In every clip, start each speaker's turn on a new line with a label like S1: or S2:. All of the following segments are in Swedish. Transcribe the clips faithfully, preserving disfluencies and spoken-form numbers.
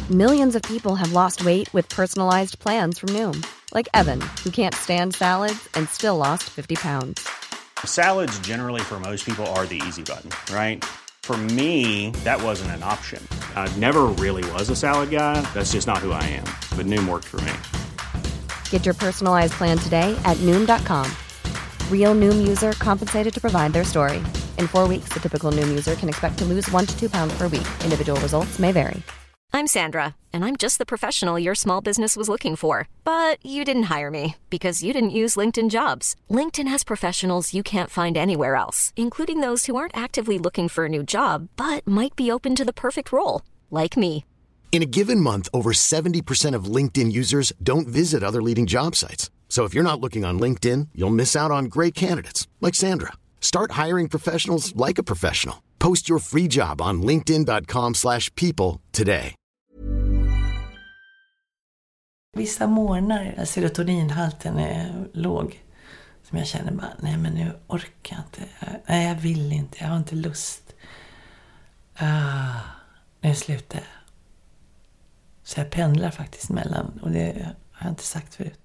S1: Millions of people have lost weight with personalized plans from Noom. Like Evan, who can't stand salads and still lost fifty pounds.
S2: Salads generally for most people are the easy button, right? For me, that wasn't an option. I never really was a salad guy. That's just not who I am. But Noom worked for me.
S1: Get your personalized plan today at Noom dot com. Real Noom user compensated to provide their story. In four weeks, the typical Noom user can expect to lose one to two pounds per week. Individual results may vary.
S3: I'm Sandra, and I'm just the professional your small business was looking for. But you didn't hire me because you didn't use LinkedIn Jobs. LinkedIn has professionals you can't find anywhere else, including those who aren't actively looking for a new job, but might be open to the perfect role, like me.
S4: In a given month, over seventy percent of LinkedIn users don't visit other leading job sites. So if you're not looking on LinkedIn, you'll miss out on great candidates, like Sandra. Start hiring professionals like a professional. Post your free job on linkedin dot com slash people today.
S5: Vissa morgnar, serotoninhalten är låg. Som jag känner bara, nej men nu orkar jag inte. Nej, jag vill inte, jag har inte lust. Ah, nu slutar jag. Så jag pendlar faktiskt mellan, och det har jag inte sagt förut.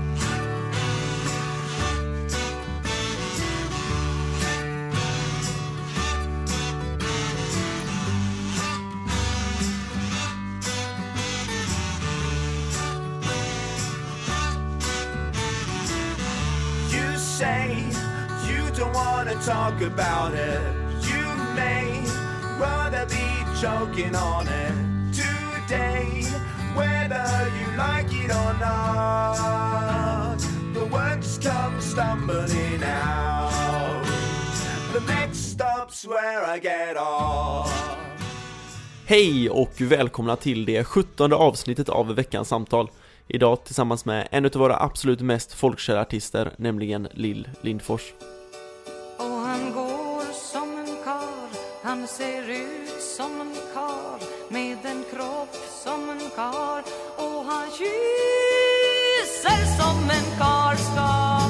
S6: Say you don't want to talk about it. You may rather be choking on it today, whether you like it or not. The words come stumbling out. The next stop's where I get off.
S7: Hej och välkomna till det sjuttonde avsnittet av veckans samtal. Idag tillsammans med en av våra absolut mest folkkära artister, nämligen Lill Lindfors.
S8: Och han går som en karl, han ser ut som en karl, med en kropp som en karl, och han kysser som en karl ska.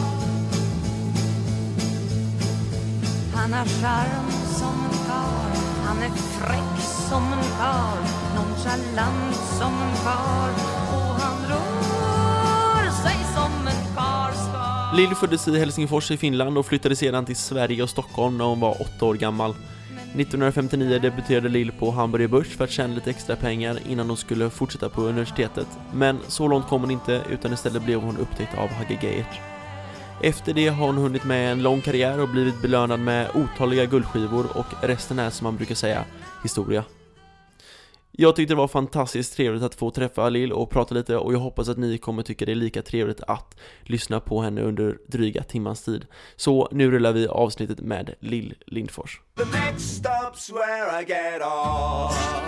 S8: Han har charm som en karl, han är fräck som en karl, nonchalant som en karl, och han rör sig som en karl ska.
S7: Lill föddes i Helsingfors i Finland och flyttade sedan till Sverige och Stockholm när hon var åtta år gammal. nittonhundrafemtionio debuterade Lill på Hamburger Börs för att tjäna lite extra pengar innan hon skulle fortsätta på universitetet. Men så långt kom hon inte, utan istället blev hon upptäckt av Hagge Geigert. Efter det har hon hunnit med en lång karriär och blivit belönad med otaliga guldskivor, och resten är, som man brukar säga, historia. Jag tyckte det var fantastiskt trevligt att få träffa Lill och prata lite, och jag hoppas att ni kommer tycka det är lika trevligt att lyssna på henne under dryga timmans tid. Så nu rullar vi avsnittet med Lill Lindfors.
S6: The next stop's where I get off.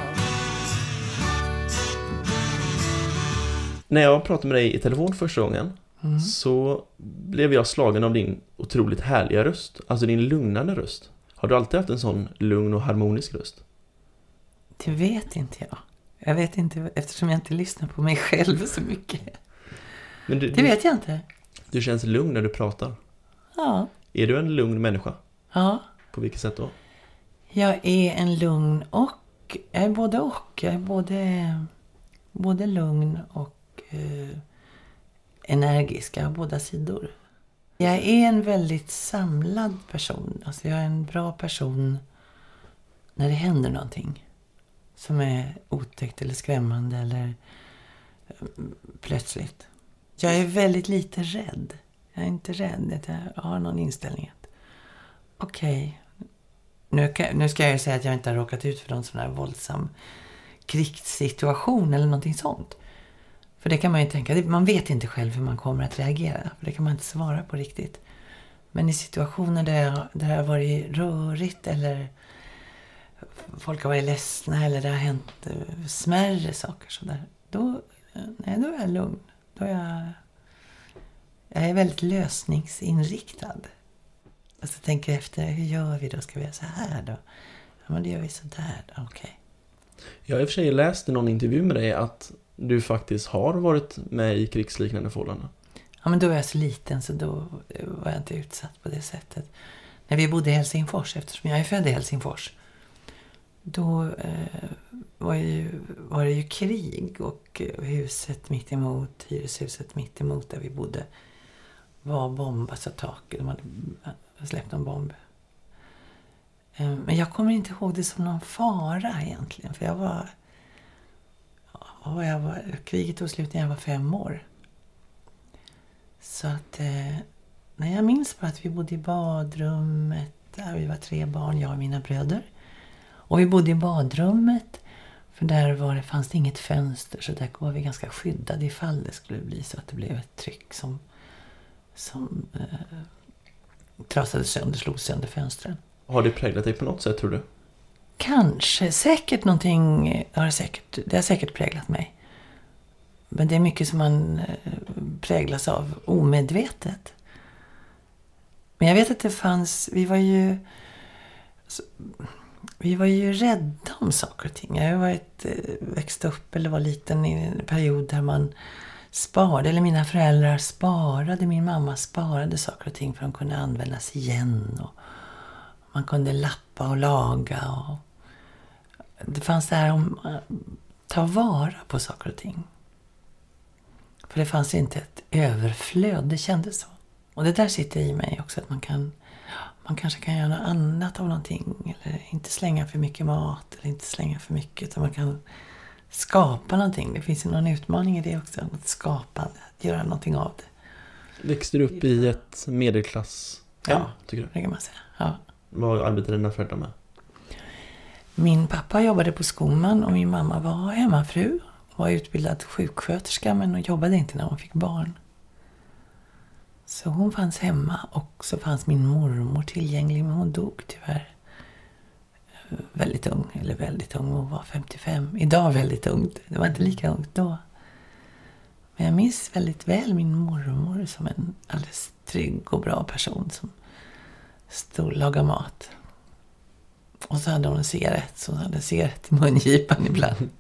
S9: När jag pratade med dig i telefon första gången
S5: Mm.
S9: så blev jag slagen av din otroligt härliga röst. Alltså din lugnande röst. Har du alltid haft en sån lugn och harmonisk röst?
S5: Det vet inte jag. Jag vet inte, eftersom jag inte lyssnar på mig själv så mycket.
S9: Men du,
S5: det vet jag inte.
S9: Du känns lugn när du pratar.
S5: Ja.
S9: Är du en lugn människa?
S5: Ja.
S9: På vilket sätt då?
S5: Jag är en lugn och... Jag är både och. Jag är både, både lugn och eh, energisk. Jag har båda sidor. Jag är en väldigt samlad person. Alltså jag är en bra person när det händer någonting som är otäckt eller skrämmande eller plötsligt. Jag är väldigt lite rädd. Jag är inte rädd. Jag har någon inställning att okej, okay, nu, nu ska jag säga att jag inte har råkat ut för någon sån här våldsam krigssituation eller någonting sånt. För det kan man ju tänka, man vet inte själv hur man kommer att reagera. För det kan man inte svara på riktigt. Men i situationer där, jag, där det har varit rörigt eller folk har varit ledsna eller det har hänt smärre saker sådär, då, nej, då är jag lugn. Då är jag, jag är väldigt lösningsinriktad. Alltså tänker efter, hur gör vi då? Ska vi göra så här då? Ja, men det gör vi så där. Okej. Okay.
S9: Jag har i och för sig läst i någon intervju med dig att du faktiskt har varit med i krigsliknande förhållanden.
S5: Ja, men då var jag så liten så då var jag inte utsatt på det sättet. När vi bodde i Helsingfors, eftersom jag är född i Helsingfors, då eh, var, ju, var det ju krig och huset mitt emot, hyreshuset mitt emot där vi bodde var bombat av taket. De hade släppt en bomb. Men jag kommer inte ihåg det som någon fara egentligen. För jag var... Ja, jag var kriget tog slut när jag var fem år. Så att... Eh, nej, jag minns bara att vi bodde i badrummet. Där vi var tre barn, jag och mina bröder. Och vi bodde i badrummet. För där var det, fanns det inget fönster. Så där var vi ganska skyddade ifall det skulle bli så att det blev ett tryck som... Som... Eh, trasade sönder, slog sönder fönstren.
S9: Har det präglat dig på något sätt, tror du?
S5: Kanske, säkert någonting har det säkert, det har säkert präglat mig. Men det är mycket som man präglas av omedvetet. Men jag vet att det fanns, vi var ju vi var ju rädda om saker och ting. Jag har varit, växt upp eller var liten i en period där man sparade, eller mina föräldrar sparade, min mamma sparade saker och ting för att de kunde användas igen och man kunde lappa och laga. Och det fanns det här om att ta vara på saker och ting. För det fanns inte ett överflöd, det kändes så. Och det där sitter i mig också, att man kan man kanske kan göra något annat av någonting. Eller inte slänga för mycket mat, eller inte slänga för mycket. Utan man kan skapa någonting. Det finns ju någon utmaning i det också, att skapa, att göra någonting av det.
S9: Växte du upp i ett medelklass?
S5: Ja,
S9: tycker du?
S5: Det kan man säga, ja.
S9: Vad arbetade dina föräldrar med?
S5: Min pappa jobbade på Skolman och min mamma var hemmafru. Var utbildad sjuksköterska men hon jobbade inte när hon fick barn. Så hon fanns hemma och så fanns min mormor tillgänglig, men hon dog tyvärr väldigt ung. Eller väldigt ung, hon var femtiofem. Idag väldigt ungt, det var inte lika ungt då. Men jag minns väldigt väl min mormor som en alldeles trygg och bra person som stod och lagade mat. Och så hade hon en cigarett, så hon hade en cigarett i mungipan ibland. Mm.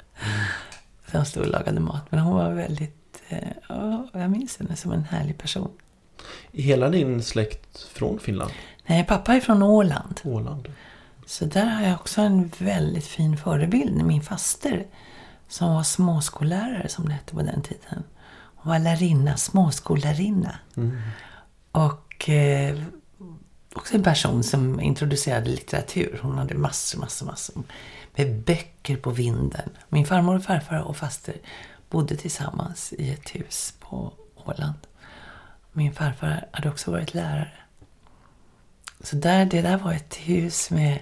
S5: Så hon stod och lagade mat. Men hon var väldigt, ja, jag minns henne som en härlig person.
S9: Är hela din släkt från Finland?
S5: Nej, pappa är från Åland.
S9: Åland.
S5: Så där har jag också en väldigt fin förebild. Min faster som var småskollärare, som det hette på den tiden. Hon var lärarinna, småskollärarinna. Mm. Och eh, också en person som introducerade litteratur. Hon hade massor, massor, massor med böcker på vinden. Min farmor och farfar och faster bodde tillsammans i ett hus på Åland. Min farfar hade också varit lärare. Så där, det där var ett hus med,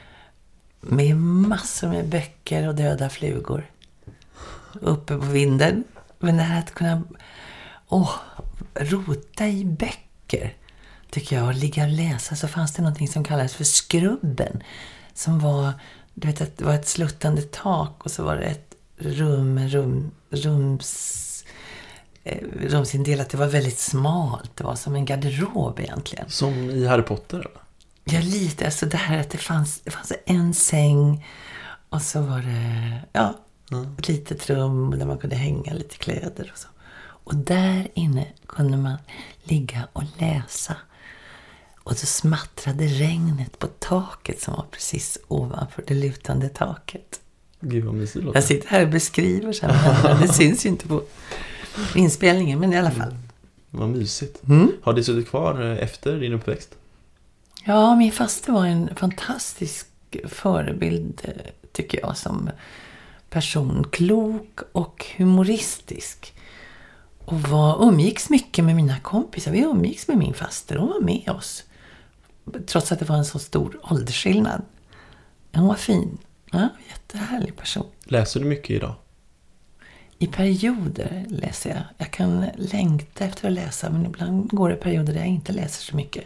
S5: med massor med böcker och döda flugor. Uppe på vinden. Men det här att kunna åh, rota i böcker, tycker jag, och ligga och läsa. Så fanns det någonting som kallades för skrubben. Som var, du vet, det var ett sluttande tak och så var det ett rum, rum, rums... rumsindelat. Det var väldigt smalt. Det var som en garderob egentligen.
S9: Som i Harry Potter, eller?
S5: Ja, lite. Alltså det här att det fanns, det fanns en säng och så var det ja, mm. ett litet rum där man kunde hänga lite kläder och så. Och där inne kunde man ligga och läsa. Och så smattrade regnet på taket som var precis ovanför det lutande taket.
S9: Gud vad mysigt låter.
S5: Jag sitter här och beskriver så här. Det syns ju inte på inspelningen, men i alla fall. Mm.
S9: Vad mysigt.
S5: Mm.
S9: Har det suttit kvar efter din uppväxt?
S5: Ja, min faster var en fantastisk förebild, tycker jag, som person. Klok och humoristisk. Och var, umgicks mycket med mina kompisar. Vi umgicks med min faster. Hon var med oss. Trots att det var en så stor åldersskillnad. Hon var fin. Ja, jättehärlig person.
S9: Läser du mycket idag?
S5: I perioder läser jag. Jag kan längta efter att läsa, men ibland går det perioder där jag inte läser så mycket.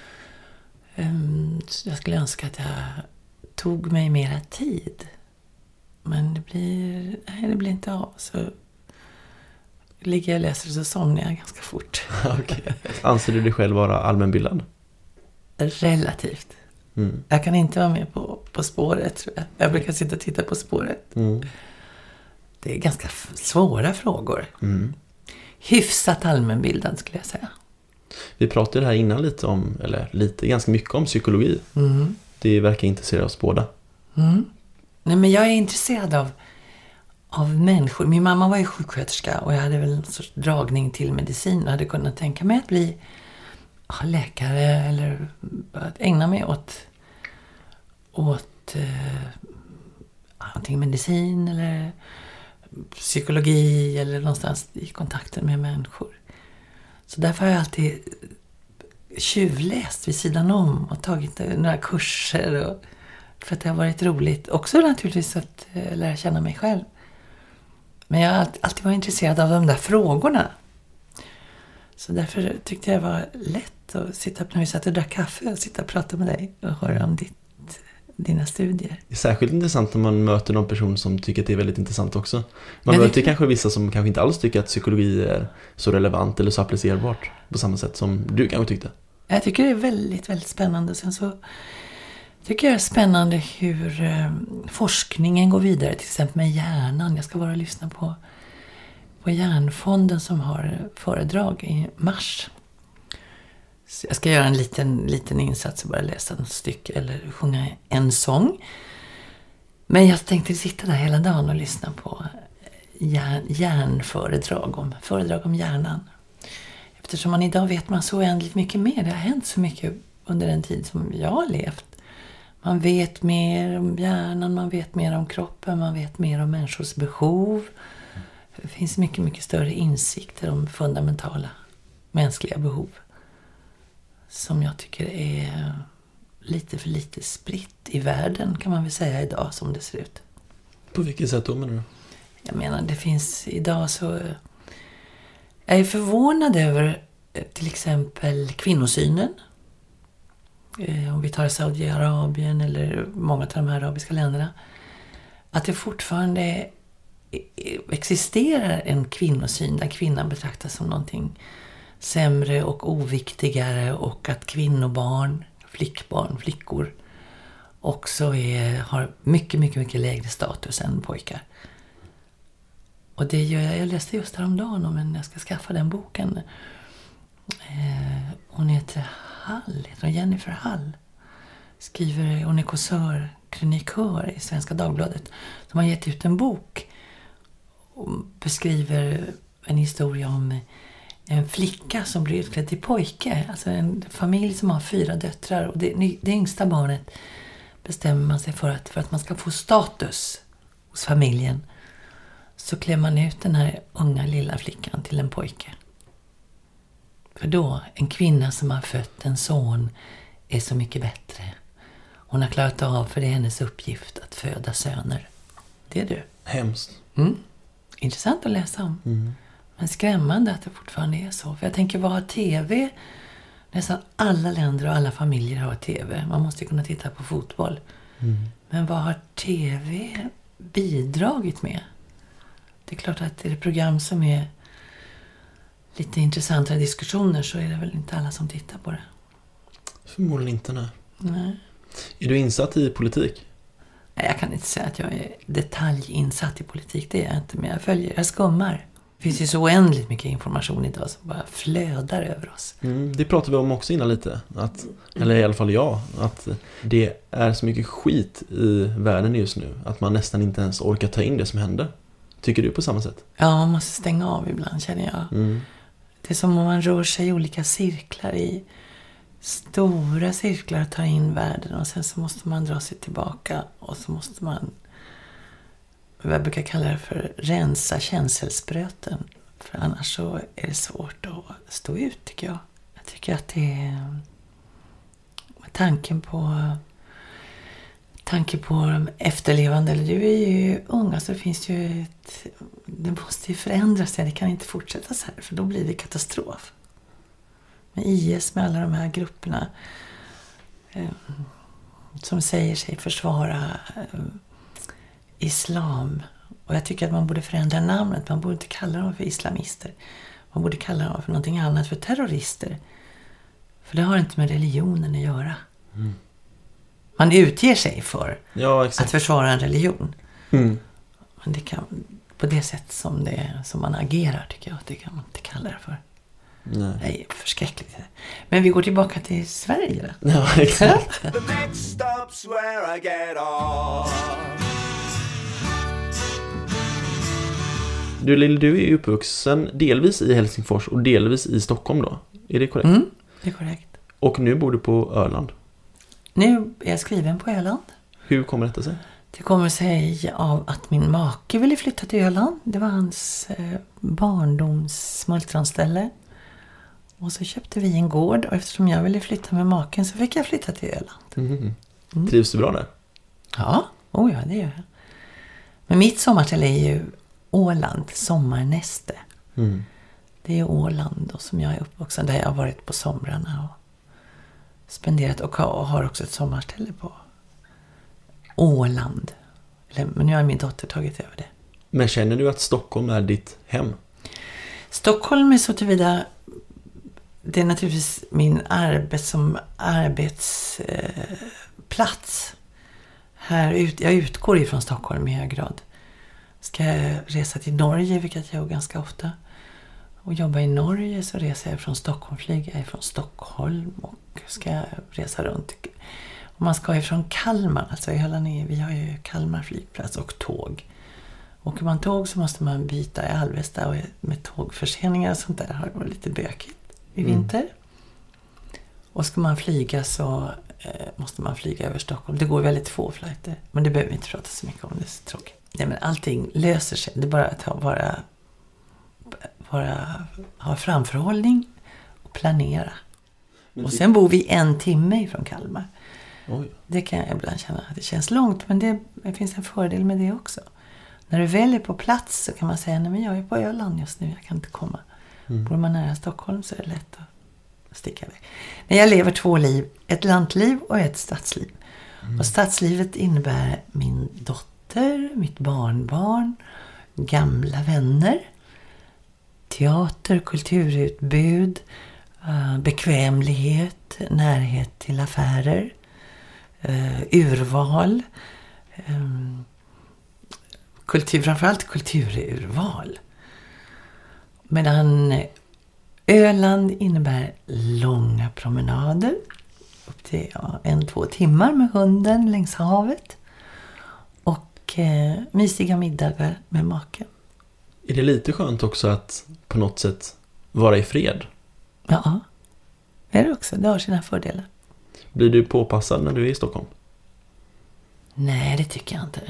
S5: Um, så jag skulle önska att jag tog mig mera tid. Men det blir, nej, det blir inte av. Så ligger jag och läser så somnar jag ganska fort.
S9: Okay. Anser du dig själv vara allmänbildad?
S5: Relativt. Mm. Jag kan inte vara med på, på spåret, tror jag. Jag brukar sitta och titta på spåret. Mm. Det är ganska svåra frågor. Mm. Hyfsat allmänbildad, skulle jag säga.
S9: Vi pratade här innan lite om, eller lite, ganska mycket om psykologi. Mm. Det verkar intressera oss båda.
S5: Mm. Nej, men jag är intresserad av, av människor. Min mamma var ju sjuksköterska och jag hade väl en sorts dragning till medicin och hade kunnat tänka mig att bli ja, läkare eller att ägna mig åt, åt eh, antingen medicin eller psykologi eller någonstans i kontakten med människor. Så därför har jag alltid tjuvläst vid sidan om och tagit några kurser och, för att det har varit roligt. Också naturligtvis att eh, lära känna mig själv. Men jag har alltid, alltid varit intresserad av de där frågorna. Så därför tyckte jag det var lätt att sitta när vi satt och drack kaffe och sitta och prata med dig och höra om ditt, dina studier.
S9: Det är särskilt intressant när man möter någon person som tycker att det är väldigt intressant också. Man
S5: Men
S9: möter
S5: det...
S9: kanske vissa som kanske inte alls tycker att psykologi är så relevant eller så applicerbart på samma sätt som du kanske tyckte.
S5: Jag tycker det är väldigt, väldigt spännande. Sen så tycker jag det är spännande hur eh, forskningen går vidare, till exempel med hjärnan. Jag ska bara lyssna på, på Hjärnfonden som har föredrag i mars. Så jag ska göra en liten, liten insats och bara läsa en stycke eller sjunga en sång. Men jag tänkte sitta där hela dagen och lyssna på hjärn, hjärnföredrag om, föredrag om hjärnan. Eftersom man idag vet man så oändligt mycket mer. Det har hänt så mycket under den tid som jag har levt. Man vet mer om hjärnan, man vet mer om kroppen, man vet mer om människors behov. Det finns mycket, mycket större insikter om fundamentala mänskliga behov. Som jag tycker är lite för lite spritt i världen, kan man väl säga idag som det ser ut.
S9: På vilket sätt då menar du?
S5: Jag menar, det finns idag så... Jag är förvånad över till exempel kvinnosynen. Om vi tar Saudiarabien eller många av de här arabiska länderna. Att det fortfarande existerar en kvinnosyn där kvinnan betraktas som någonting sämre och oviktigare, och att kvinnobarn, flickbarn, flickor också är, har mycket, mycket, mycket lägre status än pojkar. Och det gör jag, jag läste just häromdagen om en, jag ska skaffa den boken. Eh, hon heter Hall, heter hon Jennifer Hall. Skriver, hon är kåsör, krönikör i Svenska Dagbladet. Som har gett ut en bok och beskriver en historia om en flicka som blir utklädd till pojke. Alltså en familj som har fyra döttrar. Och det, det yngsta barnet bestämmer man sig för att, för att man ska få status hos familjen. Så klär man ut den här unga lilla flickan till en pojke. För då, en kvinna som har fött en son är så mycket bättre. Hon har klarat av, för det är hennes uppgift att föda söner. Det är du.
S9: Hemskt.
S5: Mm. Intressant att läsa om.
S9: Mm.
S5: Men skrämmande att det fortfarande är så. För jag tänker, vad har tv? Nästan alla länder och alla familjer har tv. Man måste ju kunna titta på fotboll.
S9: Mm.
S5: Men vad har tv bidragit med? Det är klart att det är ett program som är lite intressantare diskussioner, så är det väl inte alla som tittar på det.
S9: Förmodligen inte, nej.
S5: Nej.
S9: Är du insatt i politik?
S5: Nej, jag kan inte säga att jag är detaljinsatt i politik, det är jag inte. Men jag följer, jag skummar. Det finns ju så oändligt mycket information idag som bara flödar över oss.
S9: Mm, det pratade vi om också innan lite. Att, eller i alla fall jag. Att det är så mycket skit i världen just nu. Att man nästan inte ens orkar ta in det som händer. Tycker du på samma sätt?
S5: Ja, man måste stänga av ibland, känner jag.
S9: Mm.
S5: Det är som om man rör sig i olika cirklar, i stora cirklar, och tar in världen. Och sen så måste man dra sig tillbaka. Och så måste man, vad jag brukar kalla det för, rensa känselspröten. För annars så är det svårt att stå ut, tycker jag. Jag tycker att det är, med tanken på tanke på de efterlevande, eller du är ju ung, så alltså det finns ju ett, det måste ju förändras, det kan inte fortsätta så här, för då blir det katastrof. Med I S, med alla de här grupperna eh, som säger sig försvara eh, islam. Och jag tycker att man borde förändra namnet, man borde inte kalla dem för islamister. Man borde kalla dem för någonting annat, för terrorister. För det har inte med religionen att göra. Mm. Man utger sig för
S9: ja, exakt.
S5: att försvara en religion.
S9: Mm.
S5: Men det kan, på det sätt som, det, som man agerar, tycker jag, det kan man inte kalla det för.
S9: Nej.
S5: Nej, förskräckligt. Men vi går tillbaka till Sverige då.
S9: Ja, exakt.
S6: The next stop's where I get off.
S9: Du, Lill, du är ju uppvuxen delvis i Helsingfors och delvis i Stockholm då. Är det korrekt?
S5: Mm, det är korrekt.
S9: Och nu bor du på Öland.
S5: Nu är jag skriven på Öland.
S9: Hur kommer detta sig?
S5: Det kommer sig av att min make ville flytta till Öland. Det var hans eh, barndoms smultronställe. Och så köpte vi en gård. Och eftersom jag ville flytta med maken så fick jag flytta till Öland.
S9: Mm.
S5: Mm.
S9: Trivs du bra där?
S5: Ja, oh ja, det gör jag. Men mitt sommarställe är ju Åland, sommarnäste.
S9: Mm.
S5: Det är Åland då, som jag är uppvuxen. Där jag har varit på somrarna och spenderat. Och har också ett sommarställe på Åland. Men nu har min dotter tagit över det.
S9: Men känner du att Stockholm är ditt hem?
S5: Stockholm är så tillvida... Det är naturligtvis min arbets som arbetsplats. Eh, här ut, jag utgår ifrån Stockholm i hög grad. Ska jag resa till Norge, vilket jag gör ganska ofta. Och jobba i Norge så reser jag från Stockholm, flyger jag från Stockholm och ska resa runt. Och man ska ifrån Kalmar, alltså i Halland, vi har ju Kalmar flygplats och tåg. Åker man tåg så måste man byta i Alvesta och med tågförseningar och sånt där har det varit lite bökigt i vinter. Mm. Och ska man flyga så eh, måste man flyga över Stockholm. Det går väldigt få flighter, men det behöver vi inte prata så mycket om, det är så tråkigt. Ja, men allting löser sig, det är bara att ha, bara, bara ha framförhållning och planera. Men och sen bor vi en timme ifrån Kalmar.
S9: Oj. Det
S5: kan jag ibland känna att det känns långt, men det, det finns en fördel med det också. När du väljer på plats så kan man säga, nej men jag är på Öland just nu, jag kan inte komma. Mm. Bor man nära Stockholm så är det lätt att sticka iväg. Men jag lever två liv, ett lantliv och ett stadsliv. Mm. Och stadslivet innebär min dotter, mitt barnbarn, gamla vänner, teater, kulturutbud, bekvämlighet, närhet till affärer, urval, kultur, framförallt kultururval. Medan Öland innebär långa promenader upp till ja, en, två timmar med hunden längs havet och eh, mysiga middagar med maken.
S9: Är det lite skönt också att på något sätt vara i fred?
S5: Ja, det är det också. Det har sina fördelar.
S9: Blir du påpassad när du är i Stockholm?
S5: Nej, det tycker jag inte.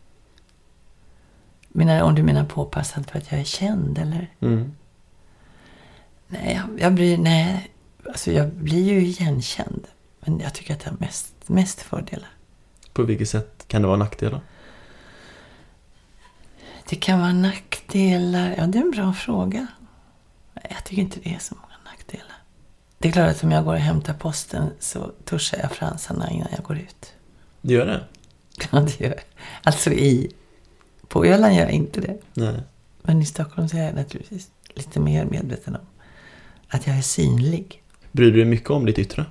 S5: Menar, om du menar påpassad för att jag är känd, eller?
S9: Mm.
S5: Nej, jag, jag blir nej, alltså jag blir ju igenkänd. Men jag tycker att det har mest, mest fördelar.
S9: På vilket sätt kan det vara nackdelar?
S5: Det kan vara nackdelar. Ja, det är en bra fråga. Jag tycker inte det är så många nackdelar. Det är klart att om jag går och hämtar posten så tuschar jag fransarna innan jag går ut.
S9: Du gör det?
S5: Ja, det gör jag. Alltså i... På Öland gör jag inte det.
S9: Nej.
S5: Men i Stockholm så är jag naturligtvis lite mer medveten om att jag är synlig.
S9: Bryr du dig mycket om ditt yttre?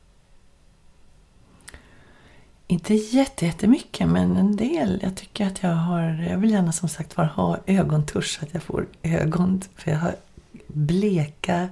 S5: Inte jätte, jättemycket, men en del. Jag tycker att jag har... Jag vill gärna som sagt bara ha ögontusch, att jag får ögon. För jag har bleka,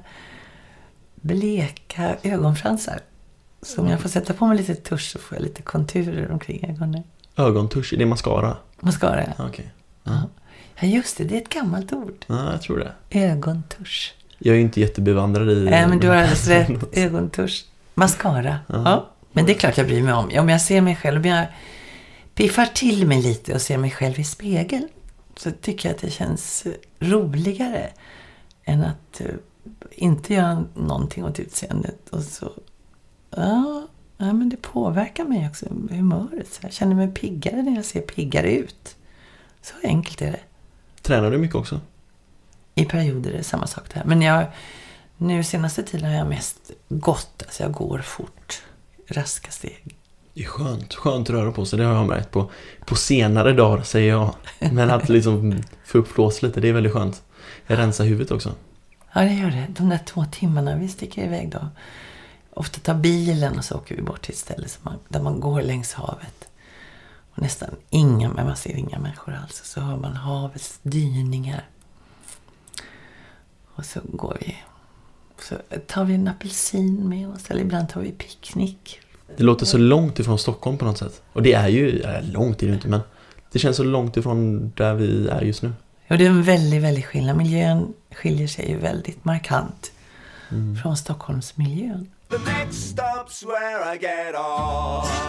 S5: bleka ögonfransar. Så om jag får sätta på mig lite tusch så får jag lite konturer omkring ögonen.
S9: Ögontusch, är det mascara?
S5: Mascara, ja.
S9: Okej.
S5: Ja. Ja, just det. Det är ett gammalt ord.
S9: Ja, jag tror det.
S5: Ögontusch.
S9: Jag är ju inte jättebevandrad i...
S5: Nej, men du har alldeles rätt. Ögontusch. Mascara. Ja. Ja. Men det är klart jag bryr mig om. Om jag ser mig själv, om jag piffar till mig lite och ser mig själv i spegel, så tycker jag att det känns roligare än att uh, inte göra någonting åt utseendet. Och så... Ja... Ja, men det påverkar mig också, humöret. Så jag känner mig piggare när jag ser piggare ut. Så enkelt är det.
S9: Tränar du mycket också?
S5: I perioder är det samma sak där. Men jag, nu senaste tiden har jag mest gått. Alltså jag går fort. Raska steg.
S9: Det är skönt. Skönt att röra på sig. Det har jag märkt på, på senare dagar, säger jag. Men att liksom få upp flås lite, det är väldigt skönt. Jag rensar huvudet också.
S5: Ja, det gör det. De där två timmarna vi sticker iväg då. Ofta tar bilen och så åker vi bort till ett ställe som man, där man går längs havet. Och nästan inga, men man ser inga människor alls. Så har man havets dyningar. Och så går vi. Så tar vi en apelsin med oss. Eller ibland tar vi picknick.
S9: Det låter så långt ifrån Stockholm på något sätt. Och det är ju, ja, långt är det inte, men det känns så långt ifrån där vi är just nu.
S5: Och det är en väldigt, väldigt skillnad. Miljön skiljer sig ju väldigt markant
S9: Mm.
S5: från Stockholmsmiljön.
S6: The next stop's where I get off.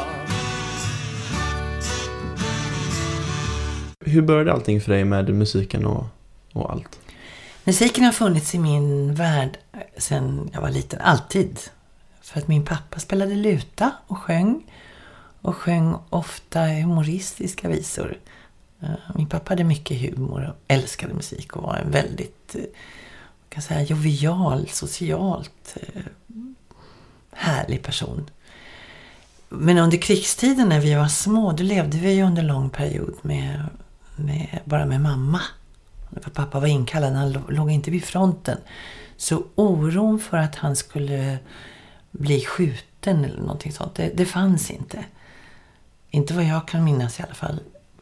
S9: Hur började allting för dig med musiken och, och allt?
S5: Musiken har funnits i min värld sedan jag var liten, alltid. För att min pappa spelade luta och sjöng. Och sjöng ofta humoristiska visor. Min pappa hade mycket humor och älskade musik och var en väldigt, kan säga, jovial, socialt härlig person. Men under krigstiden när vi var små, då levde vi ju under en lång period med, med, bara med mamma. För pappa var inkallad, han låg inte vid fronten. Så oron för att han skulle bli skjuten eller någonting sånt, det, det fanns inte. Inte vad jag kan minnas i alla fall.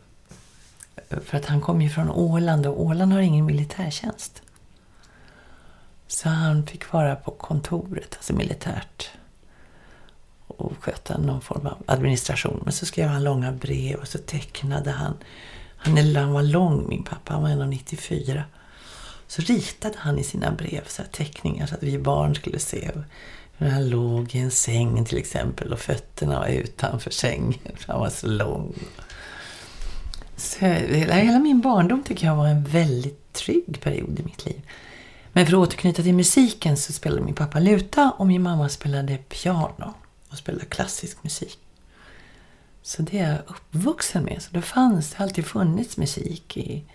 S5: För att han kom ju från Åland och Åland har ingen militärtjänst. Så han fick vara på kontoret, alltså militärt. Och sköta någon form av administration. Men så skrev han långa brev och så tecknade han. Han, han var lång, min pappa, han var en komma nittiofyra. Så ritade han i sina brev så här teckningar så att vi barn skulle se hur han låg i en säng till exempel. Och fötterna var utanför sängen, för han var så lång. Så hela, hela min barndom tycker jag var en väldigt trygg period i mitt liv. Men för att återknyta till musiken så spelade min pappa luta och min mamma spelade piano och spelade klassisk musik. Så det är jag uppvuxen med. Så det fanns, det har alltid funnits musik i,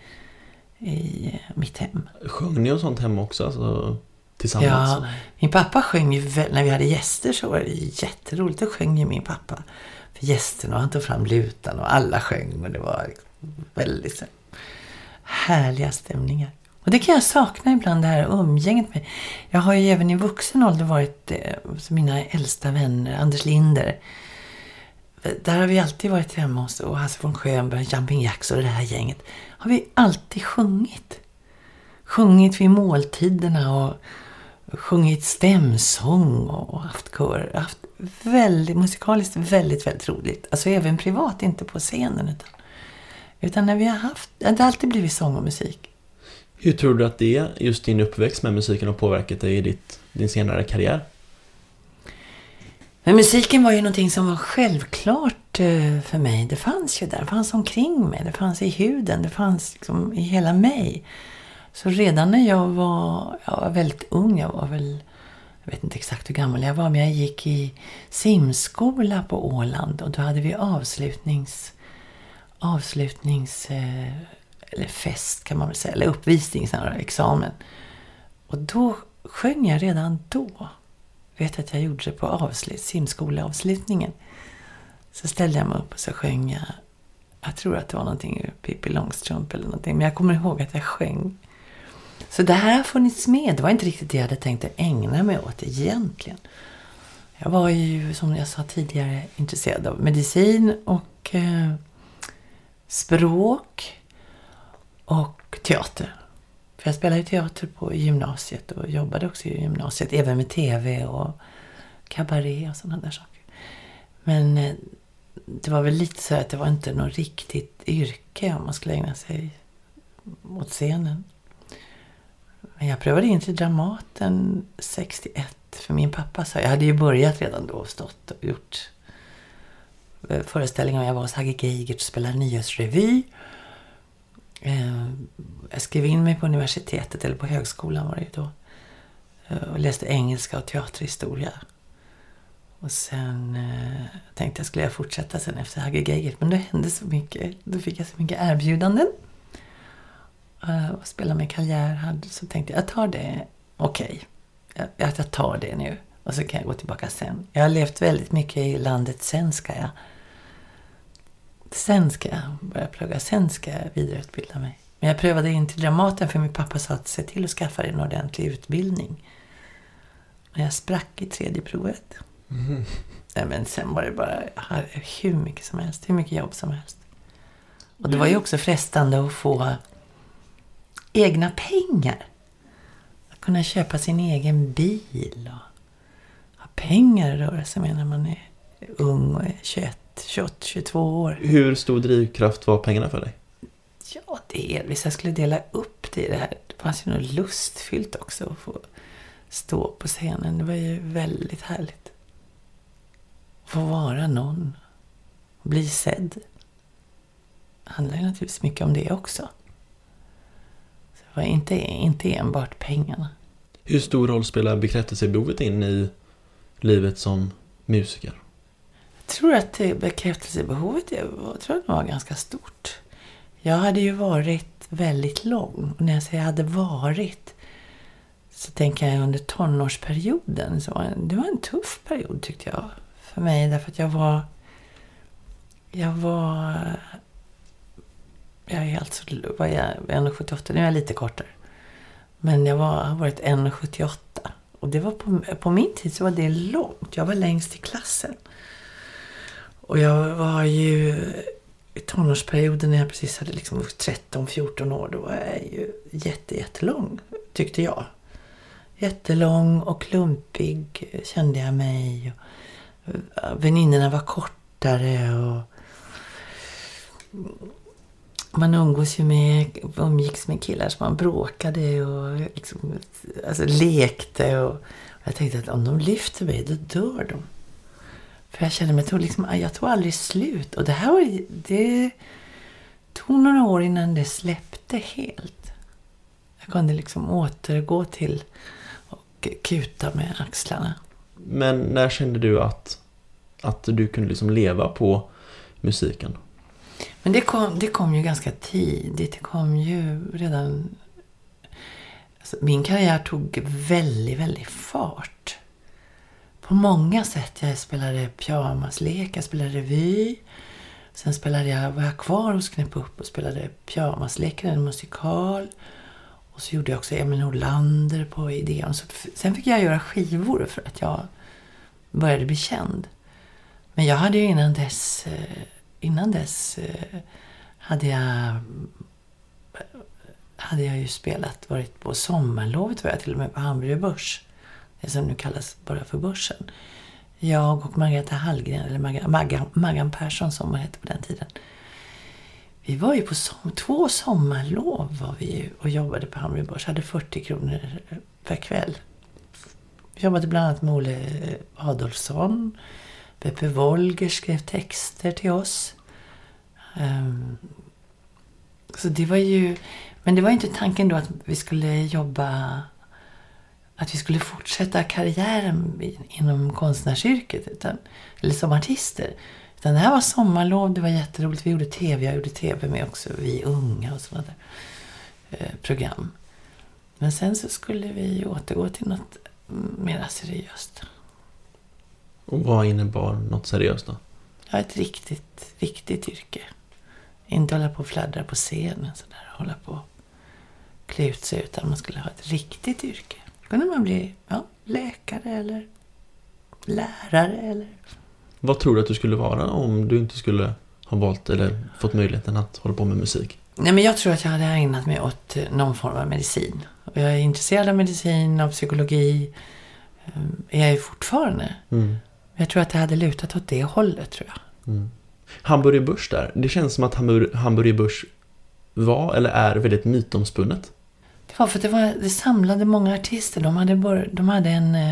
S5: i mitt hem.
S9: Sjöng ni och sånt hemma också? Alltså, tillsammans?
S5: Ja, min pappa sjöng ju, när vi hade gäster så var det jätteroligt. Då sjöng ju min pappa för gästerna och han tog fram lutan och alla sjöng och det var väldigt så, härliga stämningar. Och det kan jag sakna ibland, det här umgänget med. Jag har ju även i vuxen ålder varit eh, mina äldsta vänner, Anders Linder. Där har vi alltid varit hemma hos och Hasse von Schönberg, Jumping Jacks och det här gänget. Har vi alltid sjungit. Sjungit vid måltiderna och sjungit stämsång och haft kör. Haft väldigt musikaliskt, väldigt, väldigt roligt. Alltså även privat, inte på scenen utan, utan när vi har haft, det har alltid blivit sång och musik.
S9: Hur tror du att det, just din uppväxt med musiken, har påverkat dig i ditt, din senare karriär?
S5: Men musiken var ju någonting som var självklart för mig. Det fanns ju där, det fanns omkring mig, det fanns i huden, det fanns liksom i hela mig. Så redan när jag var, jag var väldigt ung, jag var väl, jag vet inte exakt hur gammal jag var, men jag gick i simskola på Åland och då hade vi avslutnings, avslutnings eller fest kan man väl säga, eller uppvisning, examen. Och då sjöng jag redan då. Jag vet att jag gjorde det på avslut, simskoleavslutningen. Så ställde jag mig upp och så sjöng jag, jag tror att det var någonting ur Pippi Långstrump eller någonting, men jag kommer ihåg att jag sjöng. Så det här har funnits med, det var inte riktigt det jag hade tänkt att ägna mig åt egentligen. Jag var ju, som jag sa tidigare, intresserad av medicin och eh, språk och teater. För jag spelade teater på gymnasiet och jobbade också i gymnasiet, även med tv och kabaré och sådana där saker. Men eh, det var väl lite så att det var inte något riktigt yrke om man skulle ägna sig mot scenen. Men jag prövade in till Dramaten sextioett för min pappa sa, jag hade ju börjat redan då och stått och gjort föreställningar. Jag var hos Hagge Geigert och spelade nyhetsrevy. Jag skrev in mig på universitetet eller på högskolan var det ju då och läste engelska och teaterhistoria. Och sen eh, tänkte jag skulle jag fortsätta sen efter Hagge Geigert, men det hände så mycket. Då fick jag så mycket erbjudanden. Uh, och spela med Kaljär, så tänkte jag, jag tar det, okej. Okay. Jag, jag tar det nu och så kan jag gå tillbaka sen. Jag har levt väldigt mycket i landet, sen ska jag sen ska jag börja plugga, sen ska jag vidareutbilda mig. Men jag prövade in till Dramaten för min pappa sa att se till att skaffa en ordentlig utbildning. Och jag sprack i tredje provet. Mm. Nej, men sen var det bara hur mycket som helst, hur mycket jobb som helst. Och det var ju också frestande att få egna pengar. Att kunna köpa sin egen bil och ha pengar att röra sig med när man är ung och är tjugoett, tjugoåtta, tjugotvå år.
S9: Hur stor drivkraft var pengarna för dig?
S5: Ja, delvis. Jag skulle dela upp det i det här. Det fanns ju något lustfyllt också att få stå på scenen. Det var ju väldigt härligt. Få vara någon. Bli sedd. Det handlar ju naturligtvis mycket om det också. Så det var inte, inte enbart pengarna.
S9: Hur stor roll spelar bekräftelsebehovet in i livet som musiker?
S5: Jag tror att bekräftelsebehovet jag tror att det var ganska stort. Jag hade ju varit väldigt lång. Och när jag säger hade varit så tänker jag under tonårsperioden. Så det var en tuff period tyckte jag. För mig därför att jag var... Jag var... Jag är alltså... Var jag en komma sjuttioåtta? Nu är jag lite kortare. Men jag var, har varit en komma sjuttioåtta. Och det var på, på min tid så var det långt. Jag var längst i klassen. Och jag var ju... I tonårsperioden när jag precis hade liksom tretton fjorton år. Då var jag ju jätte, jättelång. Tyckte jag. Jättelång och klumpig kände jag mig. Väninnorna var kortare och man umgås ju med, umgicks med killar som man bråkade och liksom, alltså lekte och jag tänkte att om de lyfter mig då dör de. För jag kände mig, jag tog, liksom, jag tog aldrig slut och det här var, det tog några år innan det släppte helt. Jag kunde liksom återgå till och kuta med axlarna.
S9: Men när kände du att, att du kunde liksom leva på musiken?
S5: Men det kom, det kom ju ganska tidigt. Det kom ju redan... Alltså, min karriär tog väldigt, väldigt fart. På många sätt. Jag spelade pyjamaslek, jag spelade revy. Sen spelade jag, var jag kvar hos Knäpp upp och spelade pyjamasleken, en musikal. Och så gjorde jag också Emil Nordlander på Idén. Så, sen fick jag göra skivor för att jag började bli känd. Men jag hade ju innan dess... Innan dess hade jag hade jag ju spelat, varit på sommarlovet var jag till och med på Hamburger Börs. Det som nu kallas bara för Börsen. Jag och Margareta Hallgren, eller Maggan, Maggan, Maggan Persson som hon hette på den tiden. Vi var ju på som, två sommarlov var vi och jobbade på Hamburger Börs. Hade fyrtio kronor per kväll. Vi jobbade bland annat med Olle Adolfsson. Beppe Wolger skrev texter till oss. Um, så det var ju... Men det var inte tanken då att vi skulle jobba... Att vi skulle fortsätta karriären inom konstnärsyrket. Utan, eller som artister. Utan det här var sommarlov, det var jätteroligt. Vi gjorde tv, jag gjorde tv med också. Vi unga och sådana där eh, program. Men sen så skulle vi återgå till något mer seriöst.
S9: Och vad innebar något seriöst då?
S5: Ja, ett riktigt, riktigt yrke. Inte hålla på och fladdra på scenen så där, hålla på och klä ut sig, utan man skulle ha ett riktigt yrke. Då kunde man bli ja, läkare eller lärare eller...
S9: Vad tror du att du skulle vara om du inte skulle ha valt eller fått möjligheten att hålla på med musik?
S5: Nej, men jag tror att jag hade ägnat mig åt någon form av medicin. Och jag är intresserad av medicin, av psykologi. Är jag ju fortfarande. Mm. Jag tror att jag hade lutat åt det hållet, tror jag.
S9: Mm. Hamburger Börs där. Det känns som att Hamburger, Hamburger Börs var eller är väldigt mytomspunnet.
S5: Det var för att det, var, det samlade många artister. De hade, bör, de hade en eh,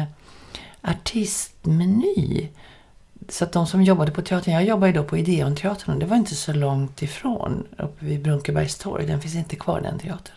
S5: artistmeny. Så att de som jobbade på teatern, jag jobbade då på Ideon-teatern och det var inte så långt ifrån uppe vid Brunkebergstorg. Den finns inte kvar, den teatern.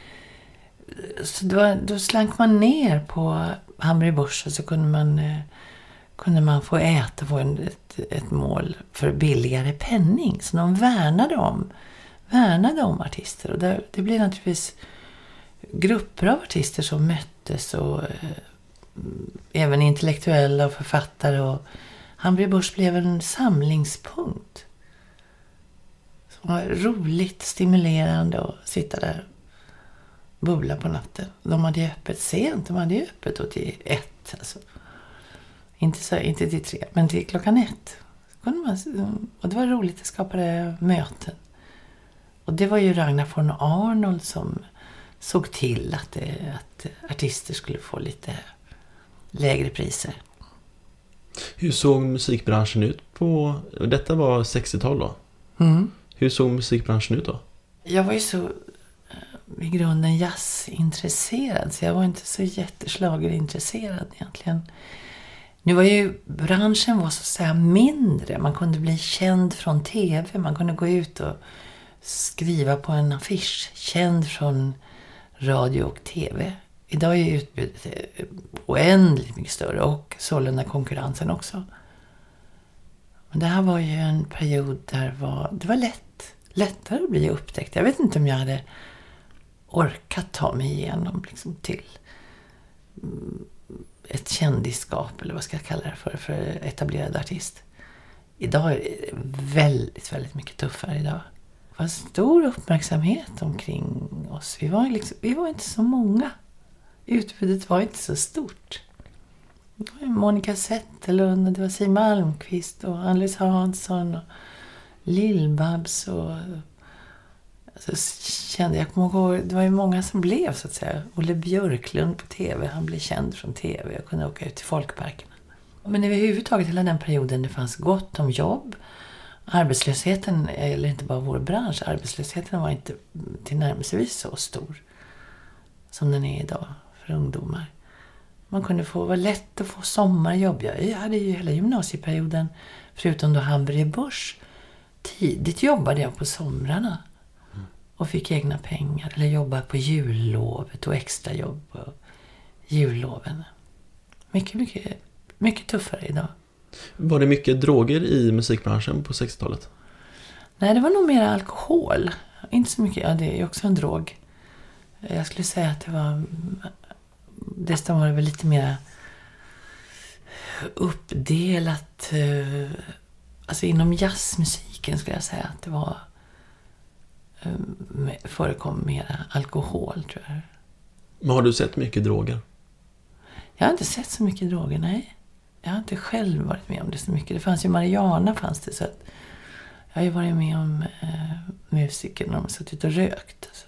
S5: Så då, då slank man ner på Hamburger Börs och så kunde man... Eh, kunde man få äta på en, ett, ett mål för billigare penning. Så de värnade om, värnade om artister. Och där, det blev naturligtvis grupper av artister som möttes. Och eh, även intellektuella och författare. Och Hamburger Börs blev en samlingspunkt. Som var roligt, stimulerande att sitta där och bubbla på natten. De hade ju öppet sent, de hade ju öppet då till ett alltså. Inte, så, inte till tre, men till klockan ett. Så kunde man, och det var roligt, att skapa möten. Och det var ju Ragnar von Arnold som såg till att, det, att artister skulle få lite lägre priser.
S9: Hur såg musikbranschen ut på... Detta var sextiotal då.
S5: Mm.
S9: Hur såg musikbranschen ut då?
S5: Jag var ju så i grunden jazzintresserad, så jag var inte så jätteslagerintresserad egentligen. Nu var ju branschen var så att säga mindre. Man kunde bli känd från tv. Man kunde gå ut och skriva på en affisch. Känd från radio och tv. Idag är utbudet oändligt mycket större och sålunda konkurrensen också. Men det här var ju en period där var, det var lätt, lättare att bli upptäckt. Jag vet inte om jag hade orkat ta mig igenom liksom, till ett kändisskap, eller vad ska jag kalla det för, för etablerad artist. Idag är det väldigt, väldigt mycket tuffare idag. Det var stor uppmärksamhet omkring oss. Vi var, liksom, vi var inte så många. Utbudet var inte så stort. Det var Monica Zetterlund, det var Siw Malmkvist och Ann-Louise Hansson och Lill-Babs och alltså, kände jag kommer ihåg, det var ju många som blev så att säga. Olle Björklund på tv, han blev känd från tv. Jag kunde åka ut till folkparkerna. Men överhuvudtaget hela den perioden det fanns gott om jobb. Arbetslösheten, eller inte bara vår bransch, arbetslösheten var inte tillnärmelsevis så stor som den är idag för ungdomar. Man kunde få, var lätt att få sommarjobb. Jag hade ju hela gymnasieperioden, förutom då Hamburger Börs, tidigt jobbade jag på somrarna. Och fick egna pengar. Eller jobba på jullovet och extra jobb på julloven. Mycket, mycket, mycket tuffare idag.
S9: Var det mycket droger i musikbranschen på sextiotalet?
S5: Nej, det var nog mer alkohol. Inte så mycket, ja det är också en drog. Jag skulle säga att det var... Dessutom var det väl lite mer uppdelat. Alltså inom jazzmusiken skulle jag säga att det var... förekom mer alkohol, tror jag.
S9: Men har du sett mycket droger?
S5: Jag har inte sett så mycket droger, nej. Jag har inte själv varit med om det så mycket. Det fanns ju marijuana, fanns det, så att jag har ju varit med om eh, musiker när de har suttit och rökt. Alltså.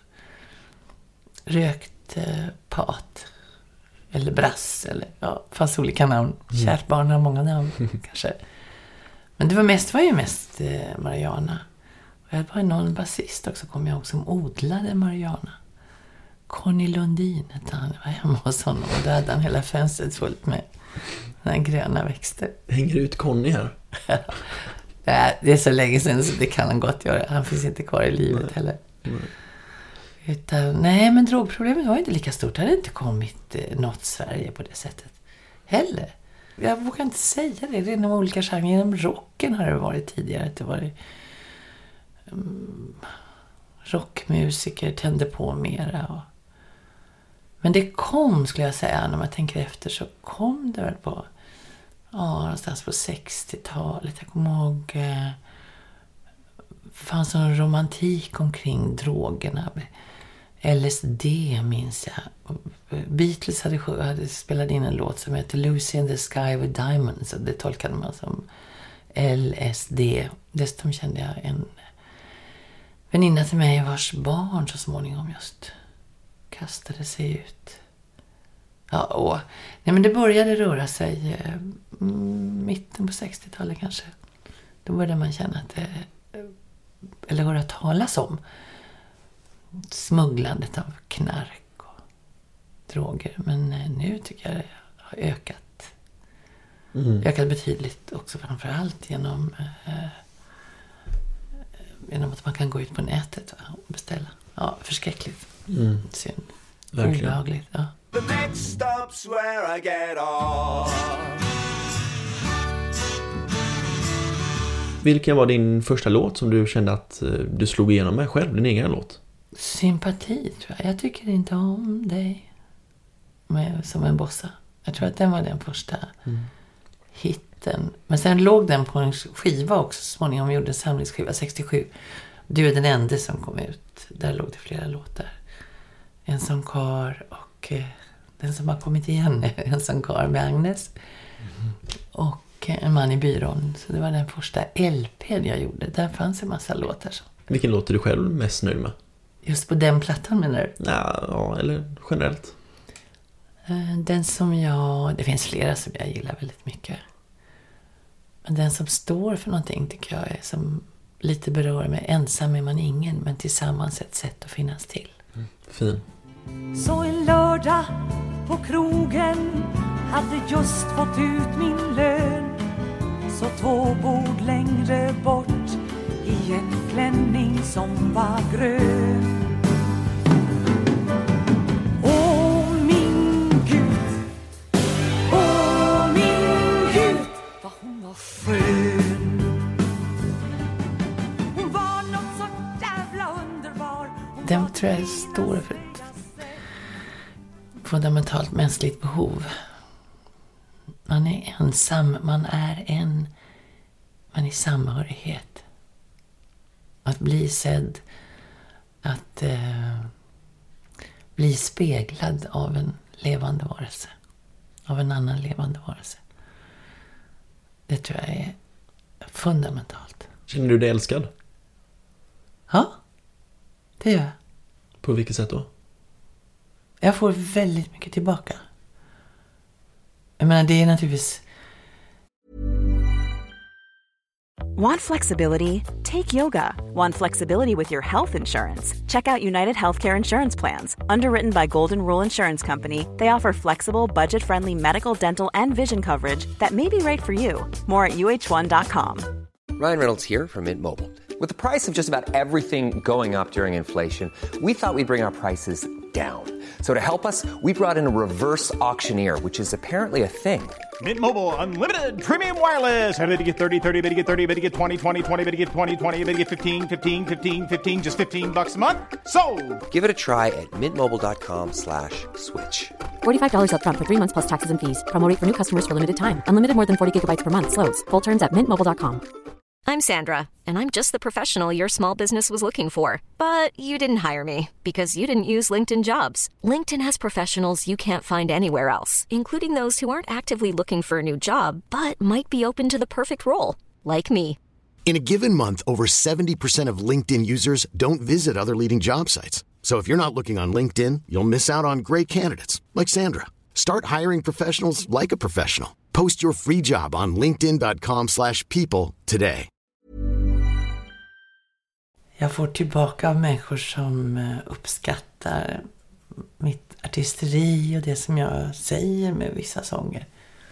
S5: Rökt eh, pat. Eller brass, eller ja, fanns olika namn. Mm. Kärt barn har många namn, kanske. Men det var mest, var ju mest eh, marijuana. Och jag var någon basist också, kom jag ihåg, som odlade marijuana. Conny Lundin hette han. Jag var hemma hos honom och då hade han hela fönstret fullt med den här gröna växter.
S9: Hänger ut Conny här?
S5: Det är så länge sedan så det kan han gott göra. Han finns inte kvar i livet nej. heller. Nej. Utan, nej, men drogproblemet var inte lika stort. Det hade inte kommit eh, något Sverige på det sättet heller. Jag vågar inte säga det. Det är inom olika genrer. Inom rocken har det varit tidigare. Det var um, rockmusiker tände på mera. Och, men det kom, skulle jag säga, när man tänker efter, så kom det väl på ja, någonstans på sextiotalet. Jag kommer ihåg eh, fanns en romantik omkring drogerna. L S D minns jag. Beatles hade, hade spelat in en låt som heter Lucy in the Sky with Diamonds. Och det tolkade man som L S D. Dessutom kände jag en väninna till mig vars barn så småningom just kastade sig ut. Ja, och, nej, men det började röra sig eh, mitten på sextiotalet kanske. Då började man känna att det, eller höra talas om smugglandet av knark och droger. Men eh, nu tycker jag det har ökat. Mm. Ökat betydligt också, framförallt genom eh, genom att man kan gå ut på nätet och beställa. Ja, förskräckligt. Mm. Synd.
S9: Verkligen.
S5: Obehagligt, ja.
S6: The next stop's where I get off.
S9: Vilken var din första låt som du kände att du slog igenom med själv, din egen låt?
S5: Sympati, tror jag. Jag tycker inte om dig. Med, som en bossa. Jag tror att den var den första mm. hitten. Men sen låg den på en skiva också. Så småningom gjorde en samlingsskiva sextiosju. Du är den enda som kom ut. Där låg det flera låtar. En som kar och eh, den som har kommit igen. En som kar med Agnes. Mm. Och eh, En man i byrån. Så det var den första L P:n jag gjorde. Där fanns en massa låtar. Så.
S9: Vilken låt är du själv mest nöjd med?
S5: Just på den plattan, menar du?
S9: Ja, ja, eller generellt.
S5: Den som jag... Det finns flera som jag gillar väldigt mycket. Men den som står för någonting tycker jag är som lite berör mig. Ensam är man ingen, men tillsammans ett sätt att finnas till.
S9: Mm. Fin.
S8: Så en lördag på krogen hade just fått ut min lön. Så två bord längre bort i en klänning som var grön. Åh min Gud, åh min Gud, vad hon var skön. Hon var något så jävla underbar.
S5: Den tror jag står för ett fundamentalt mänskligt behov. Man är ensam, man är en, man är samhörighet. Att bli sedd, att eh, bli speglad av en levande varelse, av en annan levande varelse. Det tror jag är fundamentalt.
S9: Känner du dig älskad?
S5: Ja, det gör jag.
S9: På vilket sätt då?
S5: Jag får väldigt mycket tillbaka. Jag menar, det är naturligtvis...
S10: Want flexibility? Take yoga. Want flexibility with your health insurance? Check out United Healthcare Insurance Plans. Underwritten by Golden Rule Insurance Company, they offer flexible, budget-friendly medical, dental, and vision coverage that may be right for you. More at U H one dot com.
S11: Ryan Reynolds here from Mint Mobile. With the price of just about everything going up during inflation, we thought we'd bring our prices down. So to help us, we brought in a reverse auctioneer, which is apparently a thing.
S12: Mint Mobile Unlimited Premium Wireless. How to get thirty, thirty, how to get thirty, how to get twenty, twenty, twenty, how to get twenty, twenty, how to get fifteen, fifteen, fifteen, fifteen, just fifteen bucks a month? Sold!
S11: Give it a try at mintmobile.com slash switch.
S1: forty-five dollars up front for three months plus taxes and fees. Promo rate for new customers for limited time. Unlimited more than forty gigabytes per month. Slows full terms at mint mobile dot com.
S3: I'm Sandra, and I'm just the professional your small business was looking for. But you didn't hire me because you didn't use LinkedIn Jobs. LinkedIn has professionals you can't find anywhere else, including those who aren't actively looking for a new job, but might be open to the perfect role, like me.
S4: In a given month, over seventy percent of LinkedIn users don't visit other leading job sites. So if you're not looking on LinkedIn, you'll miss out on great candidates like Sandra. Start hiring professionals like a professional. Post your free job on linkedin dot com slash people today.
S5: Jag får tillbaka av människor som uppskattar mitt artisteri och det som jag säger med vissa sånger.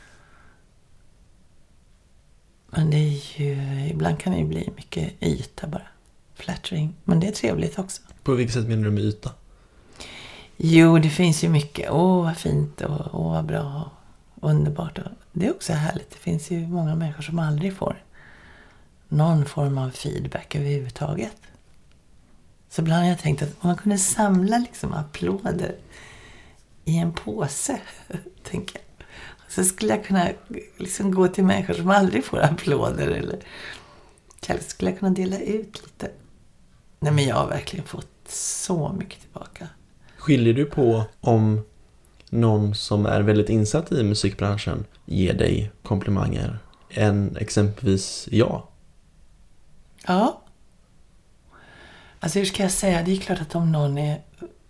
S5: Men det är ju, ibland kan det ju bli mycket yta bara. Flattering. Men det är trevligt också.
S9: På vilket sätt menar du med yta?
S5: Jo, det finns ju mycket. Åh, vad fint och åh, vad bra och underbart. Det är också härligt. Det finns ju många människor som aldrig får någon form av feedback överhuvudtaget. Så ibland har jag tänkt att om man kunde samla liksom applåder i en påse, tänker jag. Så skulle jag kunna liksom gå till människor som aldrig får applåder. Eller kanske skulle jag kunna dela ut lite. Nej, men jag har verkligen fått så mycket tillbaka.
S9: Skiljer du på om någon som är väldigt insatt i musikbranschen ger dig komplimanger än exempelvis jag?
S5: Ja. Alltså hur ska jag säga? Det är klart att om någon är...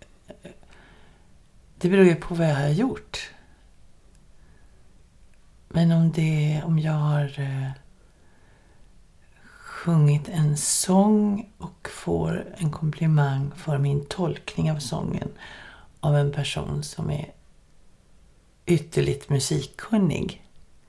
S5: Det beror ju på vad jag har gjort. Men om det... Om jag har eh, sjungit en sång och får en komplimang för min tolkning av sången av en person som är ytterligt musikkunnig,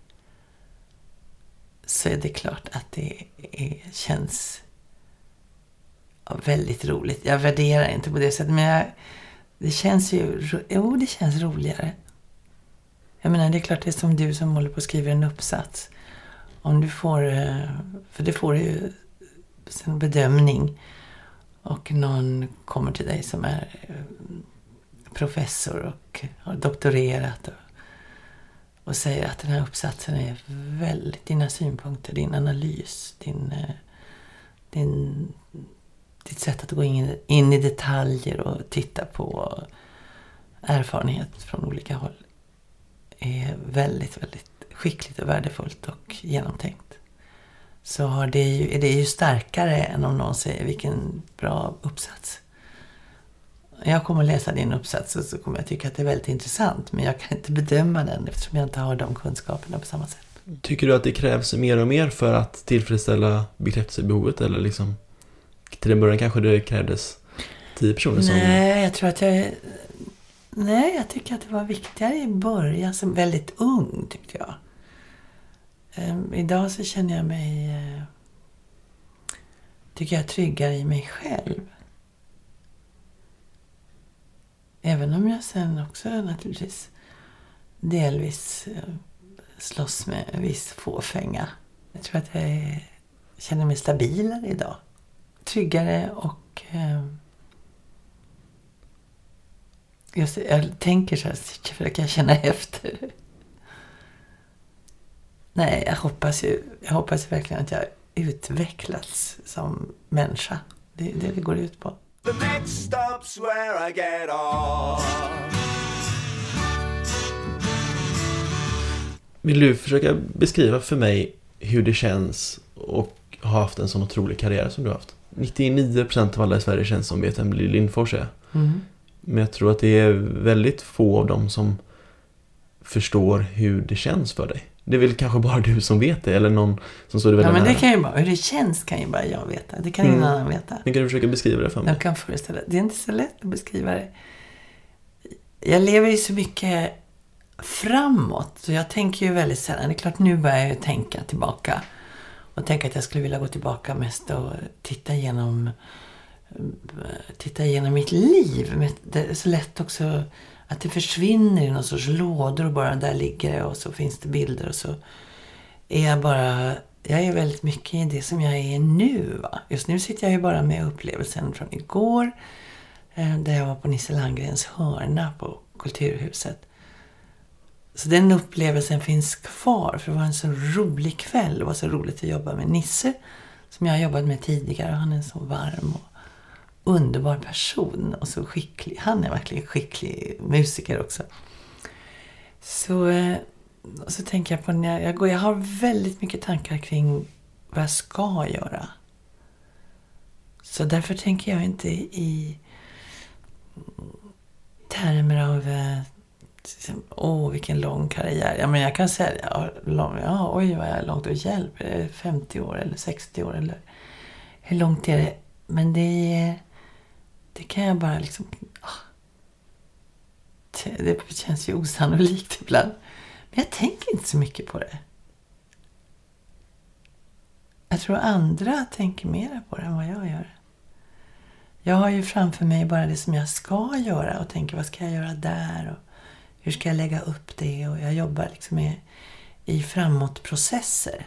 S5: så är det klart att det är, känns väldigt roligt. Jag värderar inte på det sättet, men jag, det känns ju jo, det känns roligare. Jag menar, det är klart det är som du som håller på att skriva en uppsats. Om du får, för det får ju en bedömning och någon kommer till dig som är professor och har doktorerat och, och säger att den här uppsatsen är väldigt, dina synpunkter, din analys, din, din, ditt sätt att gå in, in i detaljer och titta på erfarenhet från olika håll är väldigt, väldigt skickligt och värdefullt och genomtänkt. Så har det ju, är det ju starkare än om någon säger vilken bra uppsats. Jag kommer att läsa din uppsats och så kommer jag tycka att det är väldigt intressant, men jag kan inte bedöma den eftersom jag inte har de kunskaperna på samma sätt.
S9: Tycker du att det krävs mer och mer för att tillfredsställa bekräftelsebehovet? Eller liksom, till en början kanske det krävdes tio personer som...
S5: Nej, jag tror att jag... Nej, jag tycker att det var viktigare i början, som väldigt ung tyckte jag. Um, idag så känner jag mig... Uh, tycker jag tryggare i mig själv. Även om jag sen också naturligtvis delvis uh, slåss med en viss fåfänga. Jag tror att jag är, känner mig stabilare idag. Tryggare och... Uh, Just, jag tänker så här, försöker jag känna efter. Nej, jag hoppas ju, jag hoppas verkligen att jag utvecklats som människa. Det är det det går ut på.
S6: The next stop's where I get off.
S9: Vill du försöka beskriva för mig hur det känns och ha haft en sån otrolig karriär som du har haft? nittionio procent av alla i Sverige känns som vet vem Lill Lindfors är. Mm. Men jag tror att det är väldigt få av dem som förstår hur det känns för dig. Det är väl kanske bara du som vet det, eller någon som står det väldigt
S5: nära. Ja, men det
S9: nära.
S5: kan ju bara, hur det känns kan ju bara jag veta. Det kan ingen mm. annan veta.
S9: Men kan du försöka beskriva det för mig?
S5: Jag kan föreställa. Det är inte så lätt att beskriva det. Jag lever ju så mycket framåt. Så jag tänker ju väldigt sällan. Det är klart, nu börjar jag tänka tillbaka. Och tänka att jag skulle vilja gå tillbaka mest och titta igenom... titta igenom mitt liv. Det är så lätt också att det försvinner i någon sorts lådor och bara där ligger det och så finns det bilder och så är jag bara, jag är väldigt mycket i det som jag är nu, va. Just nu sitter jag ju bara med upplevelsen från igår där jag var på Nisse Landgrens hörna på Kulturhuset. Så den upplevelsen finns kvar, för det var en så rolig kväll. Det var så roligt att jobba med Nisse som jag har jobbat med tidigare. Han är så varm och underbar person och så skicklig. Han är verkligen skicklig musiker också. Så, så tänker jag på när jag går. Jag har väldigt mycket tankar kring vad jag ska göra. Så därför tänker jag inte i termer av åh, oh, vilken lång karriär. Ja, men jag kan säga ja, lång, ja, oj vad jag är långt och hjälp. Är det femtio år eller sextio år eller hur långt är det? Men det är det kan jag bara liksom det känns ju osannolikt ibland. Men jag tänker inte så mycket på det. Jag tror andra tänker mer på det än vad jag gör. Jag har ju framför mig bara det som jag ska göra och tänker vad ska jag göra där och hur ska jag lägga upp det, och jag jobbar liksom med, i framåtprocesser.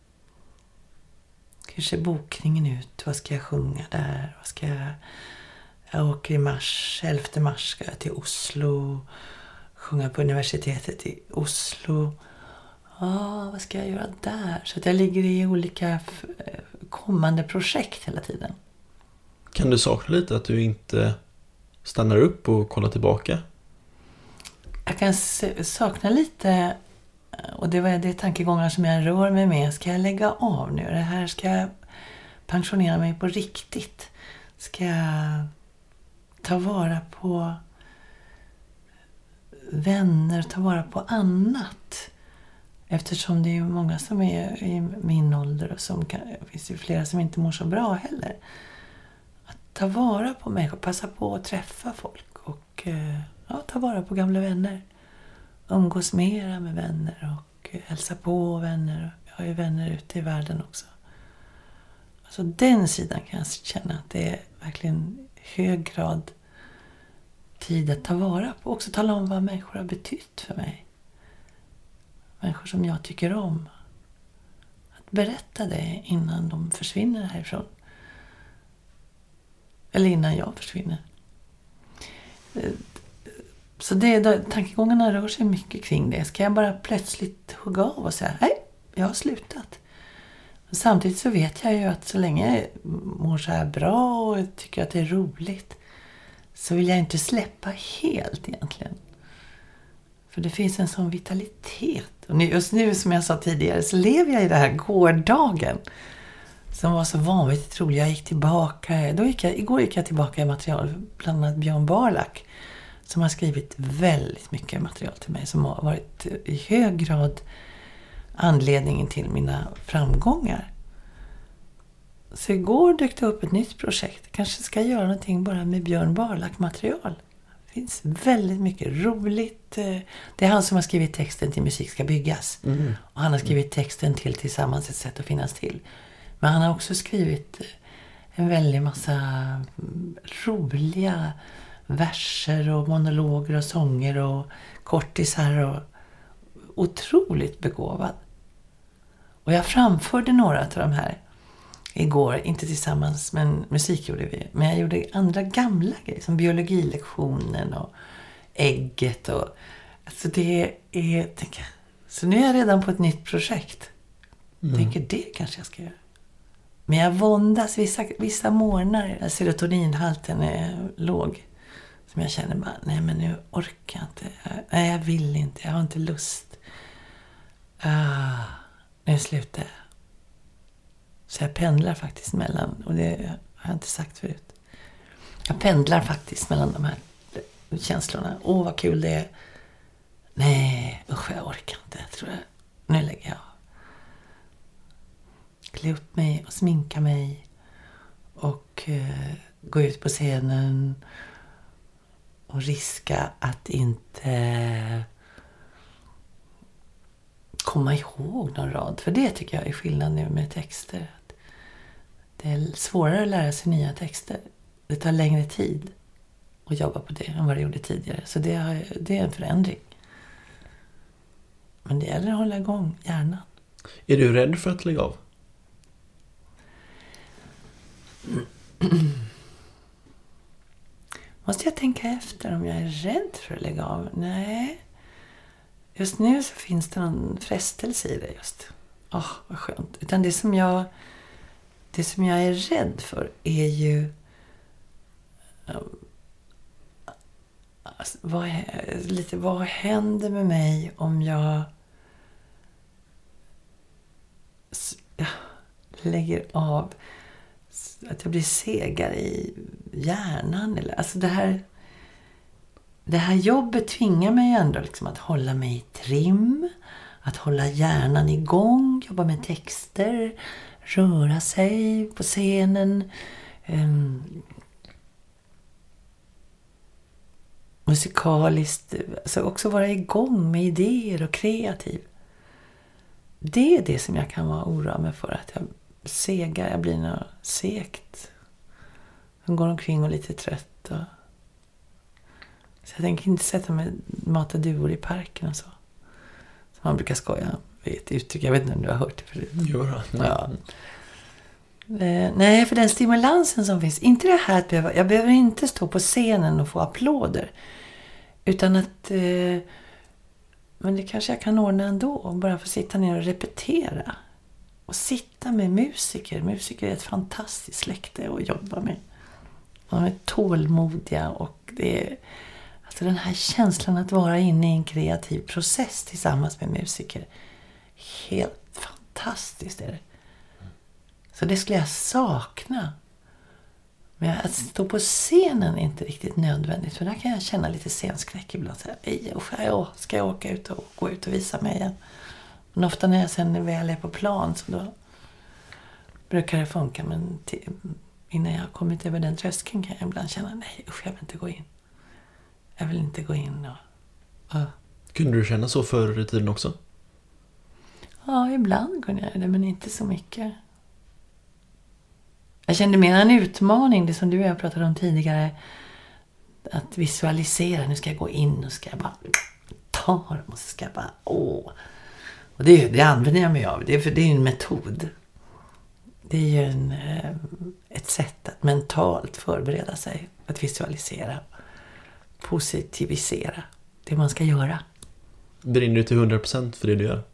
S5: Hur ser bokningen ut? Vad ska jag sjunga där? Vad ska jag... Jag åker i mars, elfte mars ska jag till Oslo. Sjunga på universitetet i Oslo. Ah, vad ska jag göra där? Så att jag ligger i olika kommande projekt hela tiden.
S9: Kan du sakna lite att du inte stannar upp och kollar tillbaka?
S5: Jag kan sakna lite, och det var det tankegångar som jag rör mig med. Ska jag lägga av nu? Det här ska jag pensionera mig på riktigt? Ska jag ta vara på vänner, ta vara på annat? Eftersom det är många som är i min ålder och som kan, det finns ju flera som inte mår så bra heller. Att ta vara på människor, passa på att träffa folk och ja, ta vara på gamla vänner. Umgås mera med vänner och hälsa på vänner. Jag har ju vänner ute i världen också. Alltså den sidan kan jag känna att det är verkligen hög grad tid att ta vara på. Också tala om vad människor har betytt för mig. Människor som jag tycker om. Att berätta det innan de försvinner härifrån. Eller innan jag försvinner. Så det, tankegångarna rör sig mycket kring det. Ska jag bara plötsligt hugga av och säga nej, jag har slutat. Samtidigt så vet jag ju att så länge jag mår så här bra och tycker att det är roligt så vill jag inte släppa helt egentligen. För det finns en sån vitalitet. Och just nu, som jag sa tidigare, så lever jag i det här gårdagen som var så vanligt rolig. Jag gick tillbaka, då gick jag, igår gick jag tillbaka i material, bland annat Björn Barlack som har skrivit väldigt mycket material till mig som har varit i hög grad anledningen till mina framgångar. Så igår dök det upp ett nytt projekt. Kanske ska jag göra någonting bara med Björn Barlack-material. Det finns väldigt mycket roligt. Det är han som har skrivit texten till Musik ska byggas. Mm. Och han har skrivit texten till Tillsammans ett sätt att finnas till. Men han har också skrivit en väldig massa roliga verser och monologer och sånger och kortisar och otroligt begåvad. Och jag framförde några av de här igår, inte tillsammans, men musik gjorde vi. Men jag gjorde andra gamla grejer som biologilektionen och ägget och alltså det är, tänker, så nu är jag redan på ett nytt projekt. Mm. Tänker det kanske jag ska göra. Men jag våndas vissa, vissa morgnar när serotoninhalten är låg. Som jag känner bara, nej men nu orkar jag inte. Nej, jag vill inte, jag har inte lust. Ah, nu slutar jag. Så jag pendlar faktiskt mellan, och det har jag inte sagt förut. Jag pendlar faktiskt mellan de här känslorna. Åh, vad kul det är. Nej, usch, jag orkar inte, tror jag. Nu lägger jag av. Klä upp mig och sminka mig. Och eh, gå ut på scenen. Och riska att inte komma ihåg någon rad. För det tycker jag är skillnad nu med texter. Det är svårare att lära sig nya texter. Det tar längre tid att jobba på det än vad det gjorde tidigare. Så det, har, det är en förändring. Men det gäller att hålla igång hjärnan.
S9: Är du rädd för att lägga av?
S5: Måste jag tänka efter om jag är rädd för att lägga av? Nej. Just nu så finns det någon frestelse i det just. Åh, oh, vad skönt. Utan det som jag det som jag är rädd för är ju um, alltså, vad, lite, vad händer med mig om jag ja, lägger av, att jag blir segare i hjärnan eller, alltså det här det här jobbet tvingar mig ändå liksom att hålla mig i trim, att hålla hjärnan igång, jobba med texter, röra sig på scenen, um, musikaliskt, alltså också vara igång med idéer och kreativ. Det är det som jag kan vara oroad med, för att jag segar, jag blir något segt. Jag går omkring och lite trött. Och... Så jag tänker inte sätta mig mata duvor i parken och så. Som man brukar skoja. Vet, uttryck. Jag vet inte om du har hört det förut.
S9: Jo då.
S5: Ja. Eh, nej, för den stimulansen som finns. Inte det här att behöva, jag behöver inte stå på scenen och få applåder. Utan att... Eh, men det kanske jag kan ordna ändå. Bara få sitta ner och repetera. Och sitta med musiker. Musiker är ett fantastiskt släkte att jobba med. De är tålmodiga och det är... Alltså den här känslan att vara inne i en kreativ process tillsammans med musiker. Helt fantastiskt är det. Så det skulle jag sakna. Men att stå på scenen är inte riktigt nödvändigt. För där kan jag känna lite scenskräck ibland. Så här, ska jag åka ut och gå ut och visa mig igen? Men ofta när jag sen väl är på plan så då brukar det funka. Men till, innan jag har kommit över den tröskeln kan jag ibland känna nej, usch, jag vill inte gå in. Jag vill inte gå in. Och, uh.
S9: Kunde du känna så förr i tiden också?
S5: Ja, ibland kunde jag det, men inte så mycket. Jag kände mer en utmaning, det som du och jag pratade om tidigare. Att visualisera, nu ska jag gå in och ska jag bara ta dem och så ska jag bara, åh. Och det, det använder jag mig av, det är, för det är en metod. Det är ju en, ett sätt att mentalt förbereda sig, att visualisera. Positivisera det man ska göra.
S9: Brinner du till hundra procent för det du gör?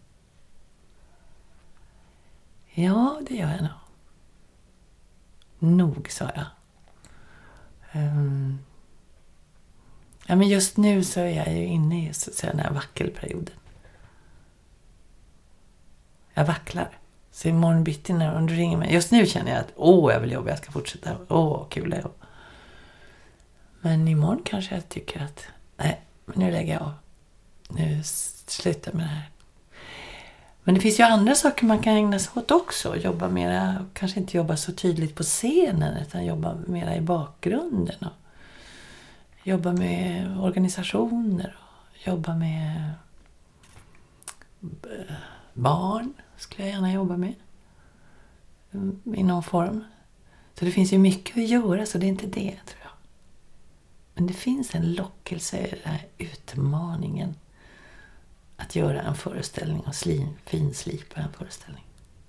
S5: Ja, det gör jag nog. Nog, sa jag. Um, ja, men just nu så är jag ju inne i så att säga, den här vackelperioden. Jag vacklar. Så imorgon bitti när du ringer mig. Just nu känner jag att åh, jag vill jobba, jag ska fortsätta. Åh, kul det är. Men imorgon kanske jag tycker att nej, men nu lägger jag av. Nu slutar med det här. Men det finns ju andra saker man kan ägna sig åt också. Jobba mera, kanske inte jobba så tydligt på scenen utan jobba mera i bakgrunden. Och jobba med organisationer. Och jobba med barn skulle jag gärna jobba med. I någon form. Så det finns ju mycket att göra, så det är inte det, tror jag. Men det finns en lockelse i den här utmaningen att göra en föreställning och slim, finslipa en föreställning.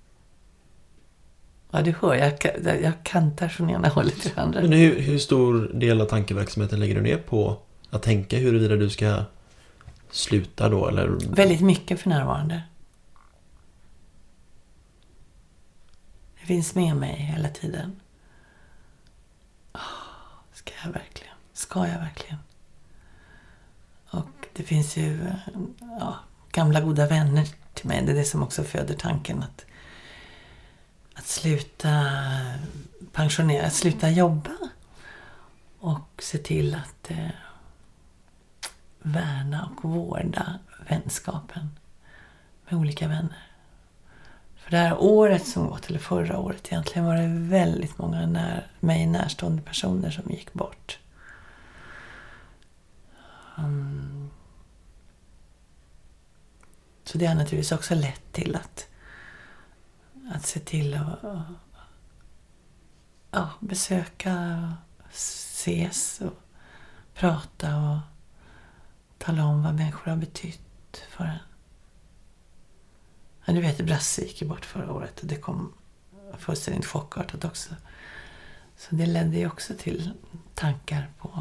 S5: Ja, du hör, jag, jag kantar från ena hållet till andra.
S9: Men hur, hur stor del av tankeverksamheten lägger du ner på att tänka huruvida du ska sluta då? Eller?
S5: Väldigt mycket för närvarande. Det finns med mig hela tiden. Oh, ska jag verkligen? Ska jag verkligen? Och det finns ju ja, gamla goda vänner till mig. Det är det som också föder tanken att, att sluta pensionera, att sluta jobba. Och se till att eh, värna och vårda vänskapen med olika vänner. För det här året som gått, eller förra året egentligen, var det väldigt många när, mig närstående personer som gick bort. Um, så det har naturligtvis också lett till att, att se till att ja, besöka, ses och prata och tala om vad människor har betytt för en. Ja, du vet, Brasse gick bort förra året och det kom fullständigt chockartat också. Så det ledde ju också till tankar på,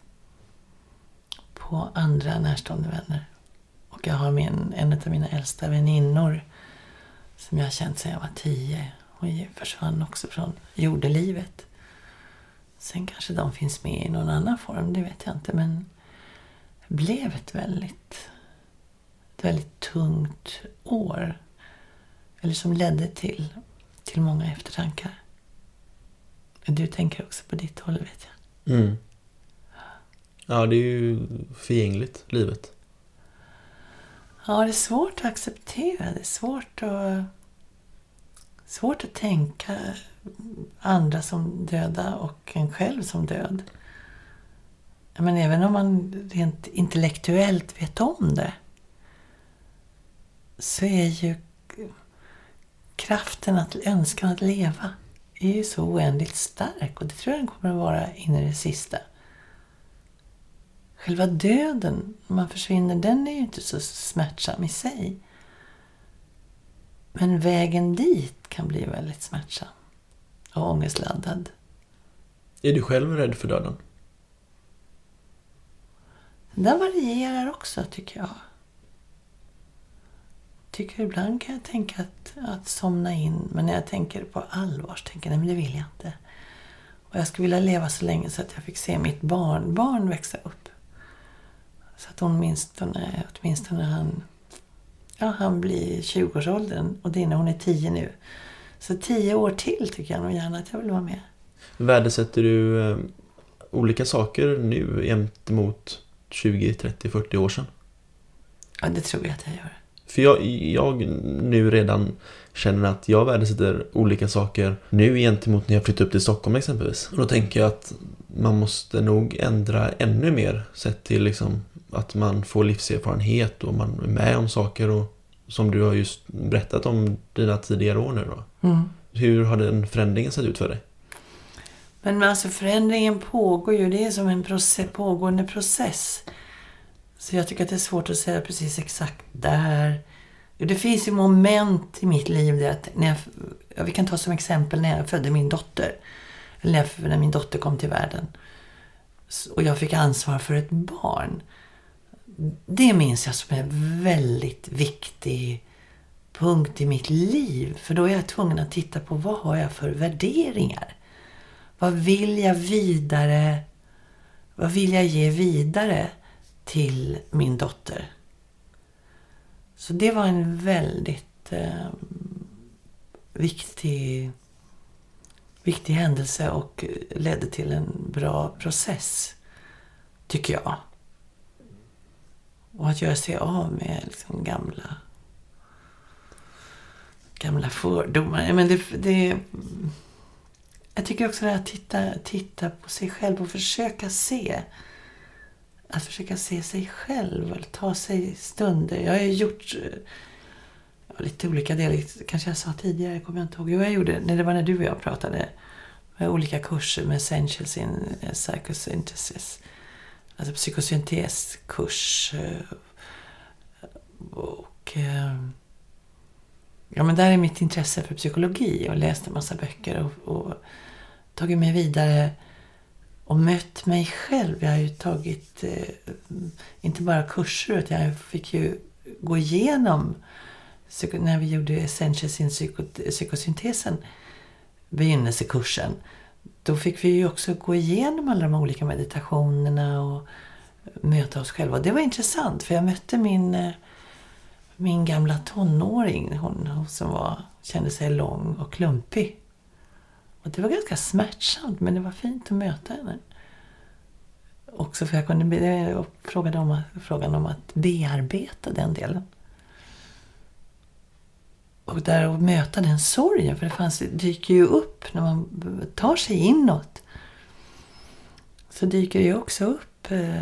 S5: på andra närstående vänner. Och jag har min, en av mina äldsta väninnor som jag har känt sedan jag var tio. Hon försvann också från jordelivet. Sen kanske de finns med i någon annan form, det vet jag inte. Men det blev ett väldigt, ett väldigt tungt år. Eller som ledde till, till många eftertankar. Du tänker också på ditt håll, vet jag.
S9: Mm. Ja, det är ju förgängligt, livet.
S5: Ja, det är svårt att acceptera. Det är svårt att, svårt att tänka andra som döda och en själv som död. Men även om man rent intellektuellt vet om det, så är ju kraften, att önskan att leva, är ju så oändligt stark. Och det tror jag den kommer att vara in i det sista. Själva döden, när man försvinner, den är ju inte så smärtsam i sig. Men vägen dit kan bli väldigt smärtsam och ångestladdad.
S9: Är du själv rädd för döden?
S5: Den varierar också, tycker jag. Tycker ibland kan jag tänka att, att somna in. Men när jag tänker på allvar så tänker jag, nej men det vill jag inte. Och jag skulle vilja leva så länge så att jag fick se mitt barn, barn växa upp. Så att åtminstone, åtminstone han, ja, han blir tjugo-årsåldern. Och det är när hon är tio nu. Så tio år till tycker jag nog gärna att jag vill vara med.
S9: Värdesätter du eh, olika saker nu jämt emot tjugo, trettio, fyrtio år sedan?
S5: Ja, det tror jag att jag gör.
S9: För jag, jag nu redan känner att jag värdesätter olika saker nu gentemot när jag flyttade upp till Stockholm exempelvis. Och då tänker jag att man måste nog ändra ännu mer sett till liksom att man får livserfarenhet och man är med om saker, och som du har just berättat om dina tidigare år nu då.
S5: Mm.
S9: Hur har den förändringen sett ut för dig?
S5: Men alltså förändringen pågår ju, det är som en process, pågående process. Så jag tycker att det är svårt att säga precis exakt där. Det finns ju moment i mitt liv där att när jag, vi kan ta som exempel när jag födde min dotter. Eller när, jag, när min dotter kom till världen. Och jag fick ansvar för ett barn. Det minns jag som en väldigt viktig punkt i mitt liv. För då är jag tvungen att titta på vad har jag för värderingar. Vad vill jag vidare? Vad vill jag ge vidare till min dotter? Så det var en väldigt eh, viktig, viktig händelse och ledde till en bra process, tycker jag. Och att göra sig av med liksom gamla gamla fördomar. Men det, det, jag tycker också det här att titta, titta på sig själv och försöka se. Att försöka se sig själv eller ta sig stunder. Jag har ju gjort ja, lite olika delar. Kanske jag sa tidigare, jag kommer inte ihåg. Jo, jag gjorde det. Det var när du och jag pratade. Med olika kurser med Essentials in Psychosynthesis. Alltså psykosynteskurs. Och ja, men där är mitt intresse för psykologi. Och läst en massa böcker och, och tagit mig vidare. Och mött mig själv. Jag har ju tagit eh, inte bara kurser utan jag fick ju gå igenom psyko- när vi gjorde Essentials in psyko- psykosyntesen, begynnelsekursen. Då fick vi ju också gå igenom alla de olika meditationerna och möta oss själva. Och det var intressant för jag mötte min, eh, min gamla tonåring. Hon, hon som var, kände sig lång och klumpig. Och det var ganska smärtsamt, men det var fint att möta henne. Också för jag kunde fråga om, frågan om att bearbeta den delen. Och där att möta den sorgen, för det fanns, dyker ju upp när man tar sig inåt. Så dyker det ju också upp eh,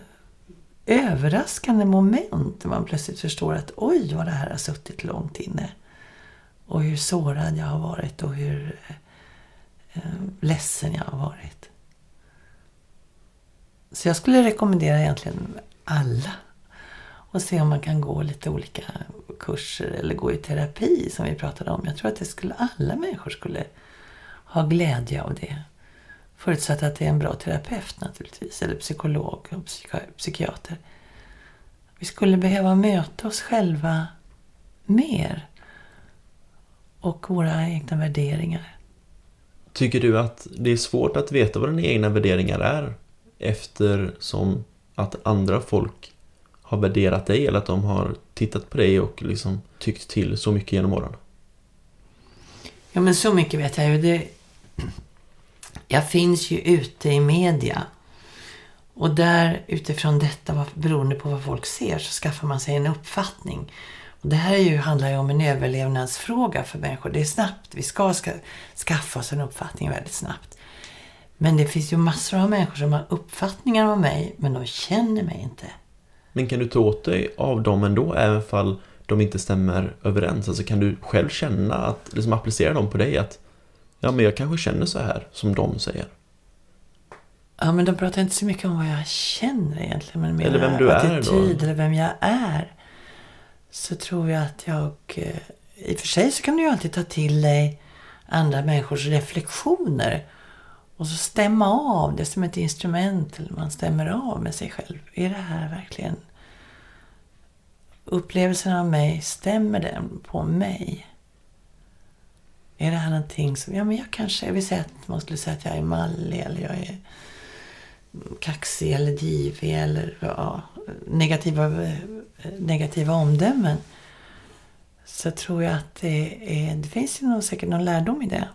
S5: överraskande moment när man plötsligt förstår att oj vad det här har suttit långt inne. Och hur sårad jag har varit och hur eh, ledsen jag har varit. Så jag skulle rekommendera egentligen alla och se om man kan gå lite olika kurser eller gå i terapi som vi pratade om. Jag tror att det skulle, alla människor skulle ha glädje av det. Förutsatt att det är en bra terapeut naturligtvis, eller psykolog och psyki- psykiater. Vi skulle behöva möta oss själva mer och våra egna värderingar.
S9: Tycker du att det är svårt att veta vad dina egna värderingar är eftersom att andra folk har värderat dig eller att de har tittat på dig och liksom tyckt till så mycket genom åren?
S5: Ja, men så mycket vet jag ju. Det, jag finns ju ute i media. Och där utifrån detta, beroende på vad folk ser, så skaffar man sig en uppfattning. Och det här är ju, handlar ju om en överlevnadsfråga för människor. Det är snabbt. Vi ska, ska skaffa oss en uppfattning väldigt snabbt. Men det finns ju massor av människor som har uppfattningar om mig, men de känner mig inte.
S9: Men kan du ta åt dig av dem ändå, även fall de inte stämmer överens? Alltså kan du själv känna att, liksom applicera dem på dig att ja, men jag kanske känner så här som de säger?
S5: Ja, men de pratar inte så mycket om vad jag känner egentligen. Men
S9: eller vem du är
S5: attityd, då? Eller vem jag är. Så tror jag att jag... I och för sig så kan du ju alltid ta till dig andra människors reflektioner. Och så stämma av det som ett instrument. Eller man stämmer av med sig själv. Är det här verkligen... Upplevelsen av mig, stämmer den på mig? Är det här någonting som... Ja, men jag kanske... Jag vill säga att man skulle säga att jag är mallig. Eller jag är kaxig eller divig. Eller ja, negativa, negativa omdömen. Så tror jag att det är... Det finns ju nog säkert någon lärdom i det.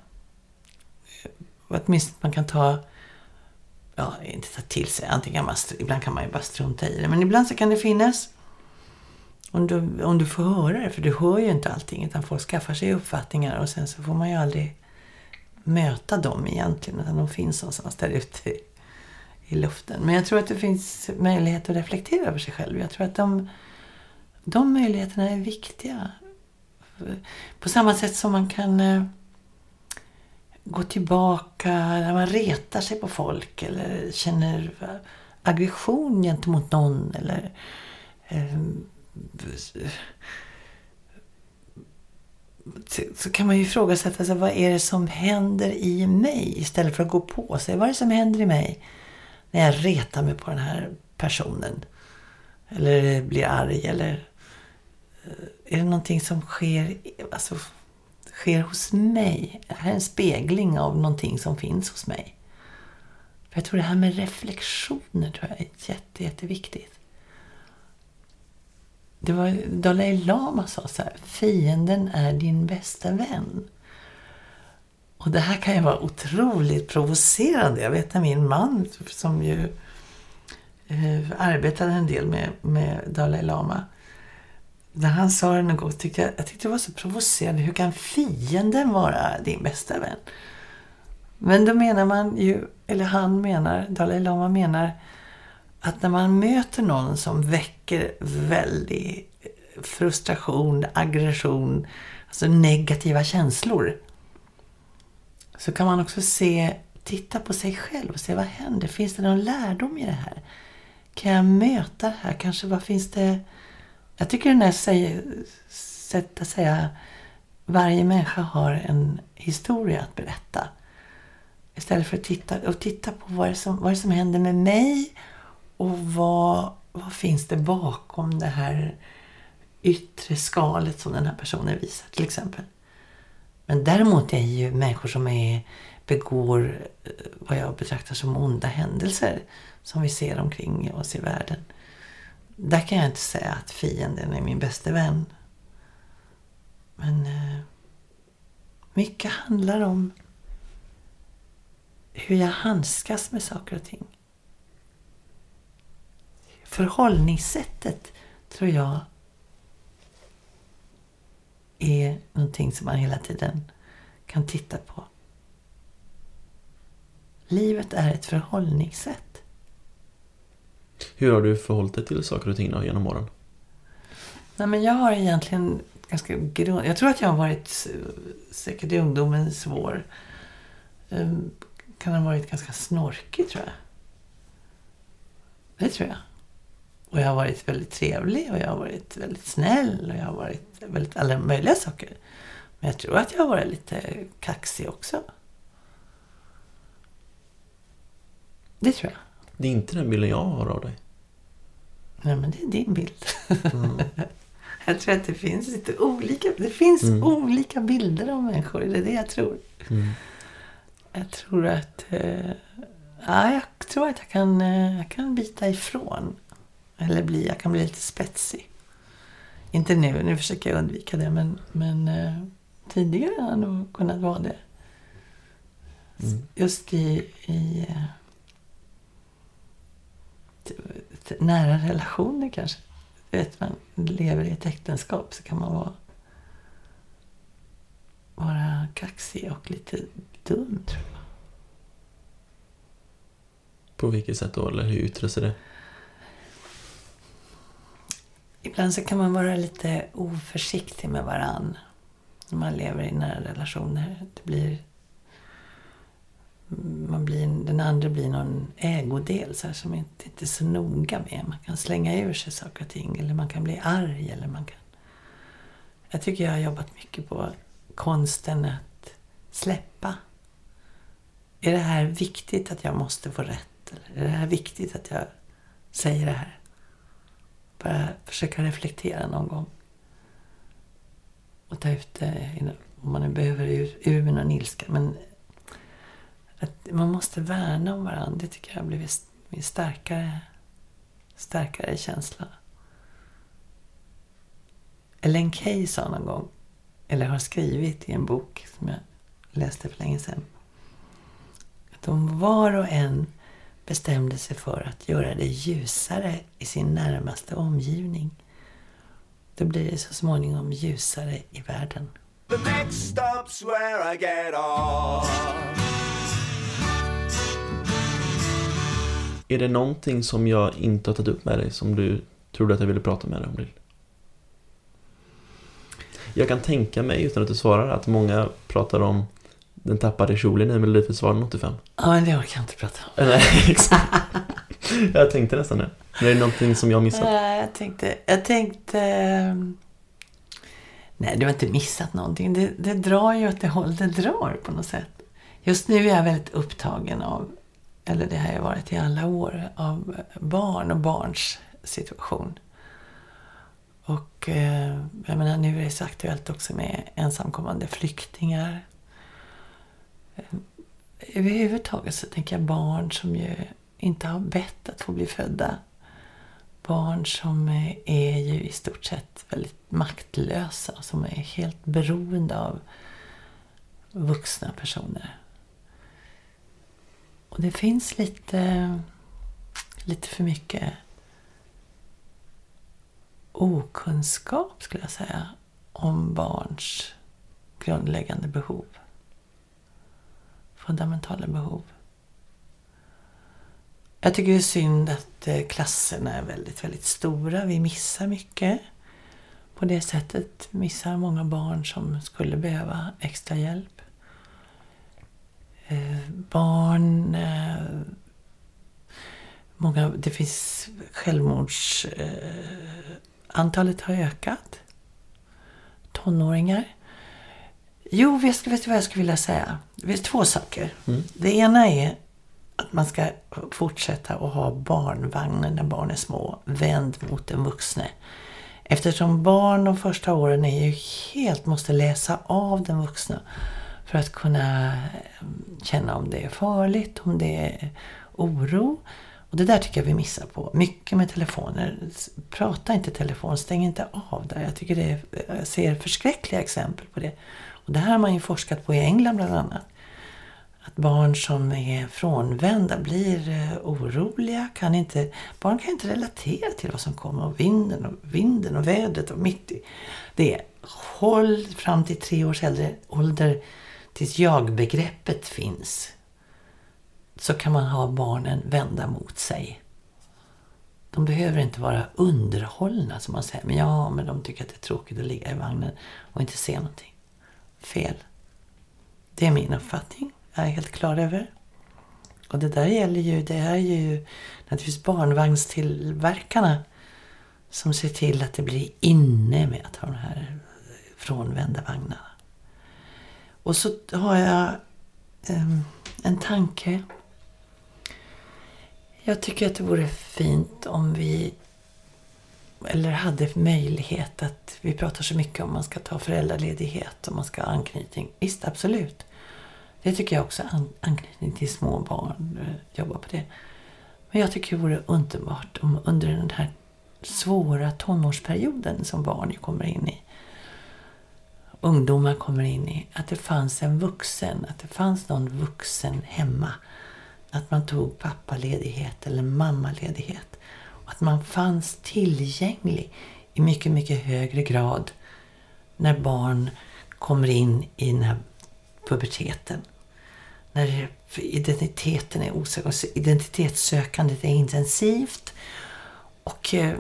S5: Åtminstone man kan ta, ja, inte ta till sig, antingen man, ibland kan man ju bara strunta i det, men ibland så kan det finnas, om du, om du får höra det, för du hör ju inte allting, utan folk skaffar sig uppfattningar och sen så får man ju aldrig möta dem egentligen, utan de finns någonstans där ute i, i luften. Men jag tror att det finns möjlighet att reflektera över sig själv. Jag tror att de, de möjligheterna är viktiga. På samma sätt som man kan gå tillbaka när man retar sig på folk eller känner aggression gentemot någon eller eh, så kan man ju ifrågasätta alltså, vad är det som händer i mig istället för att gå på sig. Vad är det som händer i mig när jag retar mig på den här personen eller blir arg eller är det någonting som sker alltså sker hos mig. Det här är en spegling av någonting som finns hos mig. För jag tror det här med reflektioner tror jag är jätte, jätteviktigt. Det var Dalai Lama sa så här: fienden är din bästa vän. Och det här kan ju vara otroligt provocerande. Jag vet att min man som ju eh, arbetade en del med, med Dalai Lama när han sa det någon gång tyckte jag, jag tyckte det var så provocerande. Hur kan fienden vara din bästa vän? Men då menar man ju, eller han menar, Dalai Lama menar, att när man möter någon som väcker väldig frustration, aggression, alltså negativa känslor, så kan man också se, titta på sig själv och se vad händer. Finns det någon lärdom i det här? Kan jag möta det här? Kanske vad finns det... Jag tycker den här sättet att säga varje människa har en historia att berätta. Istället för att titta, och titta på vad det som, vad det som händer med mig och vad, vad finns det bakom det här yttre skalet som den här personen visar till exempel. Men däremot är ju människor som är, begår vad jag betraktar som onda händelser som vi ser omkring oss i världen. Där kan jag inte säga att fienden är min bästa vän. Men eh, mycket handlar om hur jag handskas med saker och ting. Förhållningssättet tror jag är någonting som man hela tiden kan titta på. Livet är ett förhållningssätt.
S9: Hur har du förhållit dig till saker och ting då genom åren?
S5: Nej, men jag har egentligen ganska grund... Jag tror att jag har varit säkert i ungdomen svår. Um, kan ha varit ganska snorkig, tror jag. Det tror jag. Och jag har varit väldigt trevlig och jag har varit väldigt snäll och jag har varit väldigt alla möjliga saker. Men jag tror att jag har varit lite kaxig också. Det tror jag.
S9: Det är inte den bilden jag har av dig.
S5: Nej, men det är din bild.
S9: Mm.
S5: Jag tror att det finns lite olika... Det finns mm. olika bilder av människor. Det är det jag tror.
S9: Mm.
S5: Jag tror att... Eh, ja, jag tror att jag kan, eh, jag kan bita ifrån. Eller bli, jag kan bli lite spetsig. Inte nu, nu försöker jag undvika det. Men, men eh, tidigare har jag nog kunnat vara det. Mm. Just i... i eh, nära relationer kanske. Du vet, man lever i ett äktenskap så kan man vara vara kaxig och lite dum, tror jag.
S9: På vilket sätt då? Eller hur yttrar sig det?
S5: Ibland så kan man vara lite oförsiktig med varann när man lever i nära relationer. Det blir man blir, den andra blir någon ägodel så här, som inte, inte är så noga med. Man kan slänga ur sig saker och ting. Eller man kan bli arg. Eller man kan... Jag tycker jag har jobbat mycket på konsten att släppa. Är det här viktigt att jag måste få rätt? Eller är det här viktigt att jag säger det här? Bara försöka reflektera någon gång. Och ta ut det om man nu behöver ur, ur med någon ilska. Men att man måste värna om varandra. Det tycker jag har blivit en starkare, starkare känsla. Ellen Key sa någon gång, eller har skrivit i en bok som jag läste för länge sedan, att om var och en bestämde sig för att göra det ljusare i sin närmaste omgivning, då blir det så småningom ljusare i världen.
S6: The next stop's where I get off.
S9: Är det någonting som jag inte har tagit upp med dig som du trodde att jag ville prata med dig om? Jag kan tänka mig, utan att du svarar, att många pratar om den tappade kjolen i Melodifestivalen åttiofem.
S5: Ja, men det orkar jag inte prata om.
S9: Nej, exakt. Jag tänkte nästan det. Men är det någonting som jag har missat?
S5: Nej, jag tänkte... Jag tänkte... Nej, du har inte missat någonting. Det, det drar ju åt det håll det drar på något sätt. Just nu är jag väldigt upptagen av, eller det har jag varit i alla år, av barn och barns situation. Och eh, jag menar, nu är det så aktuellt också med ensamkommande flyktingar. Överhuvudtaget så tänker jag barn som ju inte har bett att få bli födda. Barn som är ju i stort sett väldigt maktlösa, som är helt beroende av vuxna personer. Och det finns lite, lite för mycket okunskap skulle jag säga om barns grundläggande behov. Fundamentala behov. Jag tycker det är synd att klasserna är väldigt, väldigt stora. Vi missar mycket. På det sättet missar många barn som skulle behöva extra hjälp. Eh, barn... Eh, många, det finns självmords... Eh, antalet har ökat. Tonåringar. Jo, vet, vet du vad jag skulle vilja säga? Det finns två saker. Mm. Det ena är att man ska fortsätta att ha barnvagnen när barn är små. Vänd mot den vuxne. Eftersom barn de första åren är ju helt måste läsa av den vuxna. För att kunna känna om det är farligt, om det är oro. Och det där tycker jag vi missar på. Mycket med telefoner. Prata inte telefon, stäng inte av där. Jag tycker det är, jag ser förskräckliga exempel på det. Och det här har man ju forskat på i England bland annat. Att barn som är frånvända blir oroliga. Kan inte, barn kan inte relatera till vad som kommer. Och vinden och, vinden och vädret och mitt i. Det är håll fram till tre års äldre ålder tills jag-begreppet finns. Så kan man ha barnen vända mot sig. De behöver inte vara underhållna som man säger. Men ja, men de tycker att det är tråkigt att ligga i vagnen och inte se någonting. Fel. Det är min uppfattning. Jag är helt klar över. Och det där gäller ju, det är ju naturligtvis barnvagnstillverkarna som ser till att det blir inne med att ha de här frånvända vagnarna. Och så har jag um, en tanke. Jag tycker att det vore fint om vi eller hade möjlighet att, vi pratar så mycket om man ska ta föräldraledighet och man ska ha anknytning. Visst, absolut. Det tycker jag också, an- anknytning till små barn, jobba på det. Men jag tycker det vore underbart om under den här svåra tonårsperioden som barn kommer in i, ungdomar kommer in i, att det fanns en vuxen, att det fanns någon vuxen hemma. Att man tog pappaledighet eller mammaledighet. Och att man fanns tillgänglig i mycket, mycket högre grad när barn kommer in i den här puberteten. När identiteten är osäker, identitetssökandet är intensivt och eh,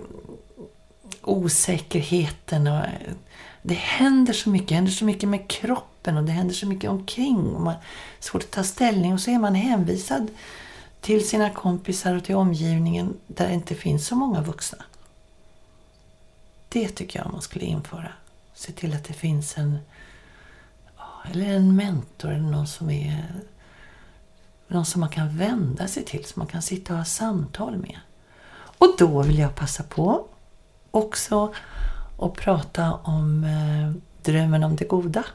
S5: osäkerheten och det händer så mycket, det händer så mycket med kroppen och det händer så mycket omkring och man svårt att ta ställning och så är man hänvisad till sina kompisar och till omgivningen där det inte finns så många vuxna. Det tycker jag man skulle införa. Se till att det finns en eller en mentor eller någon som är någon som man kan vända sig till, som man kan sitta och ha samtal med. Och då vill jag passa på också och prata om eh, drömmen om det goda.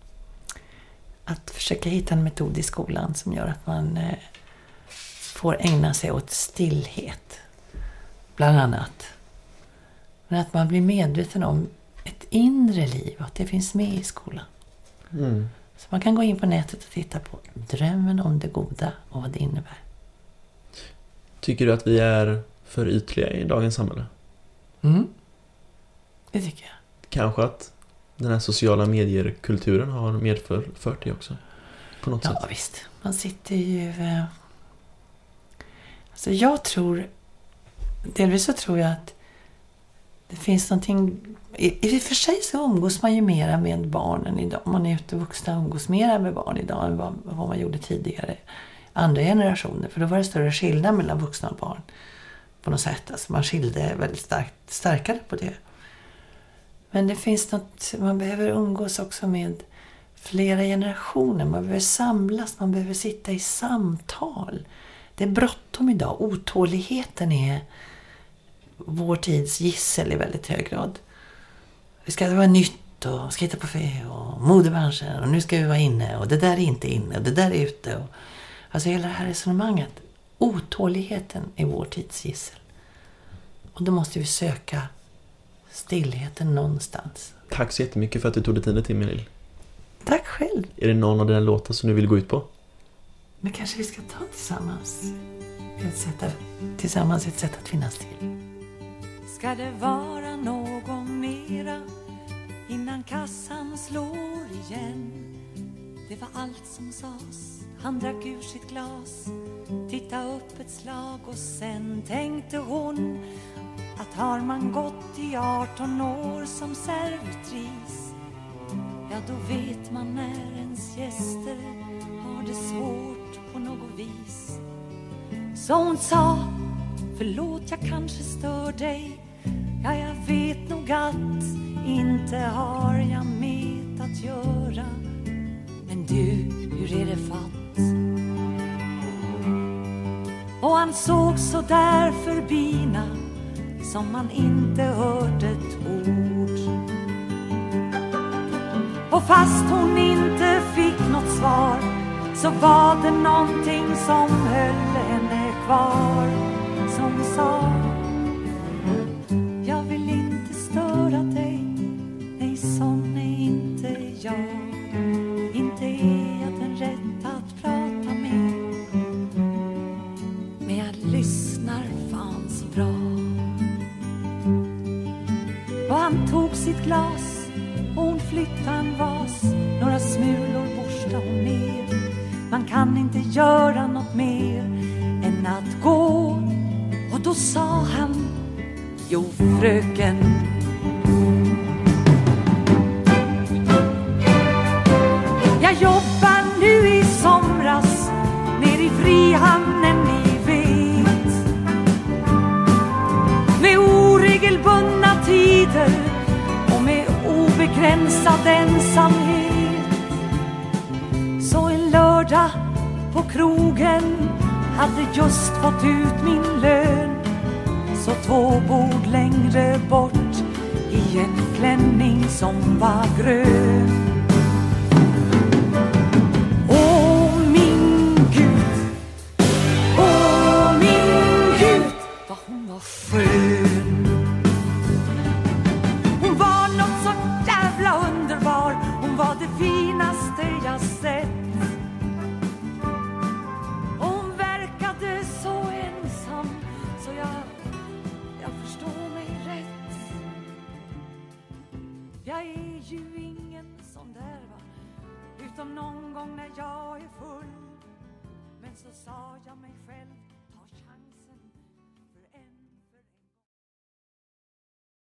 S5: Att försöka hitta en metod i skolan som gör att man eh, får ägna sig åt stillhet. Bland annat. Men att man blir medveten om ett inre liv, att det finns med i skolan. Mm. Så man kan gå in på nätet och titta på drömmen om det goda och vad det innebär.
S9: Tycker du att vi är för ytliga i dagens samhälle?
S5: Mm. Det tycker jag.
S9: Kanske att den här sociala mediekulturen har medfört det också. På något
S5: ja,
S9: sätt.
S5: Ja visst. Man sitter ju... Eh... Alltså jag tror... Delvis så tror jag att det finns någonting... I, I och för sig så umgås man ju mera med barnen idag. Man är ute vuxna och umgås mera med barn idag än vad, vad man gjorde tidigare. Andra generationer. För då var det större skillnad mellan vuxna och barn. På något sätt. Alltså man skilde väldigt starkt, starkare på det. Men det finns något... Man behöver umgås också med flera generationer. Man behöver samlas. Man behöver sitta i samtal. Det är bråttom idag. Otåligheten är vår tids gissel i väldigt hög grad. Vi ska vara nytt och ska hitta på fe och modebranschen och nu ska vi vara inne och det där är inte inne och det där är ute. Och, alltså hela det här resonemanget. Otåligheten är vår tids gissel. Och då måste vi söka stillheten någonstans.
S9: Tack så jättemycket för att du tog dig tiden till mig, Lill.
S5: Tack själv.
S9: Är det någon av dina låtar som du vill gå ut på?
S5: Men kanske vi ska ta tillsammans ett sätt att, tillsammans ett sätt att finnas till.
S8: Ska det vara någon mera innan kassan slår igen? Det var allt som sades. Han drack ur sitt glas, titta upp ett slag och sen tänkte hon att har man gått i arton år som servitris, ja då vet man när ens gäster har det svårt på något vis. Så hon sa, förlåt jag kanske stör dig, ja jag vet nog att inte har jag med att göra. Men du, hur är det fatt? Och han såg så där förbina som man inte hörde ett ord. Och fast hon inte fick något svar så var det någonting som höll henne kvar. Som sa, jag vill inte störa dig, nej sån är inte jag. Inte är jag den rätt att prata med, men jag lyssnar fan så bra. Och han tog sitt glas och hon flyttade en vas. Några smulor borstade hon ner. Man kan inte göra något mer än att gå. Och då sa han, jo fröken, jag jobbar nu i somras ner i Frihamnen, ni vet, med oregelbundna tider och med obegränsad ensamhet. Så en lördag på krogen hade just fått ut min lön, så två bord längre bort i en klänning som var grön. Åh min Gud, åh min Gud, vad hon var skön. Hon var något så jävla underbar, hon var det finaste jag sett. Hon verkade så ensam, så jag, jag förstår mig rätt. Jag är ju ingen sån där va, utom någon gång när jag är full. Men så sa jag mig själv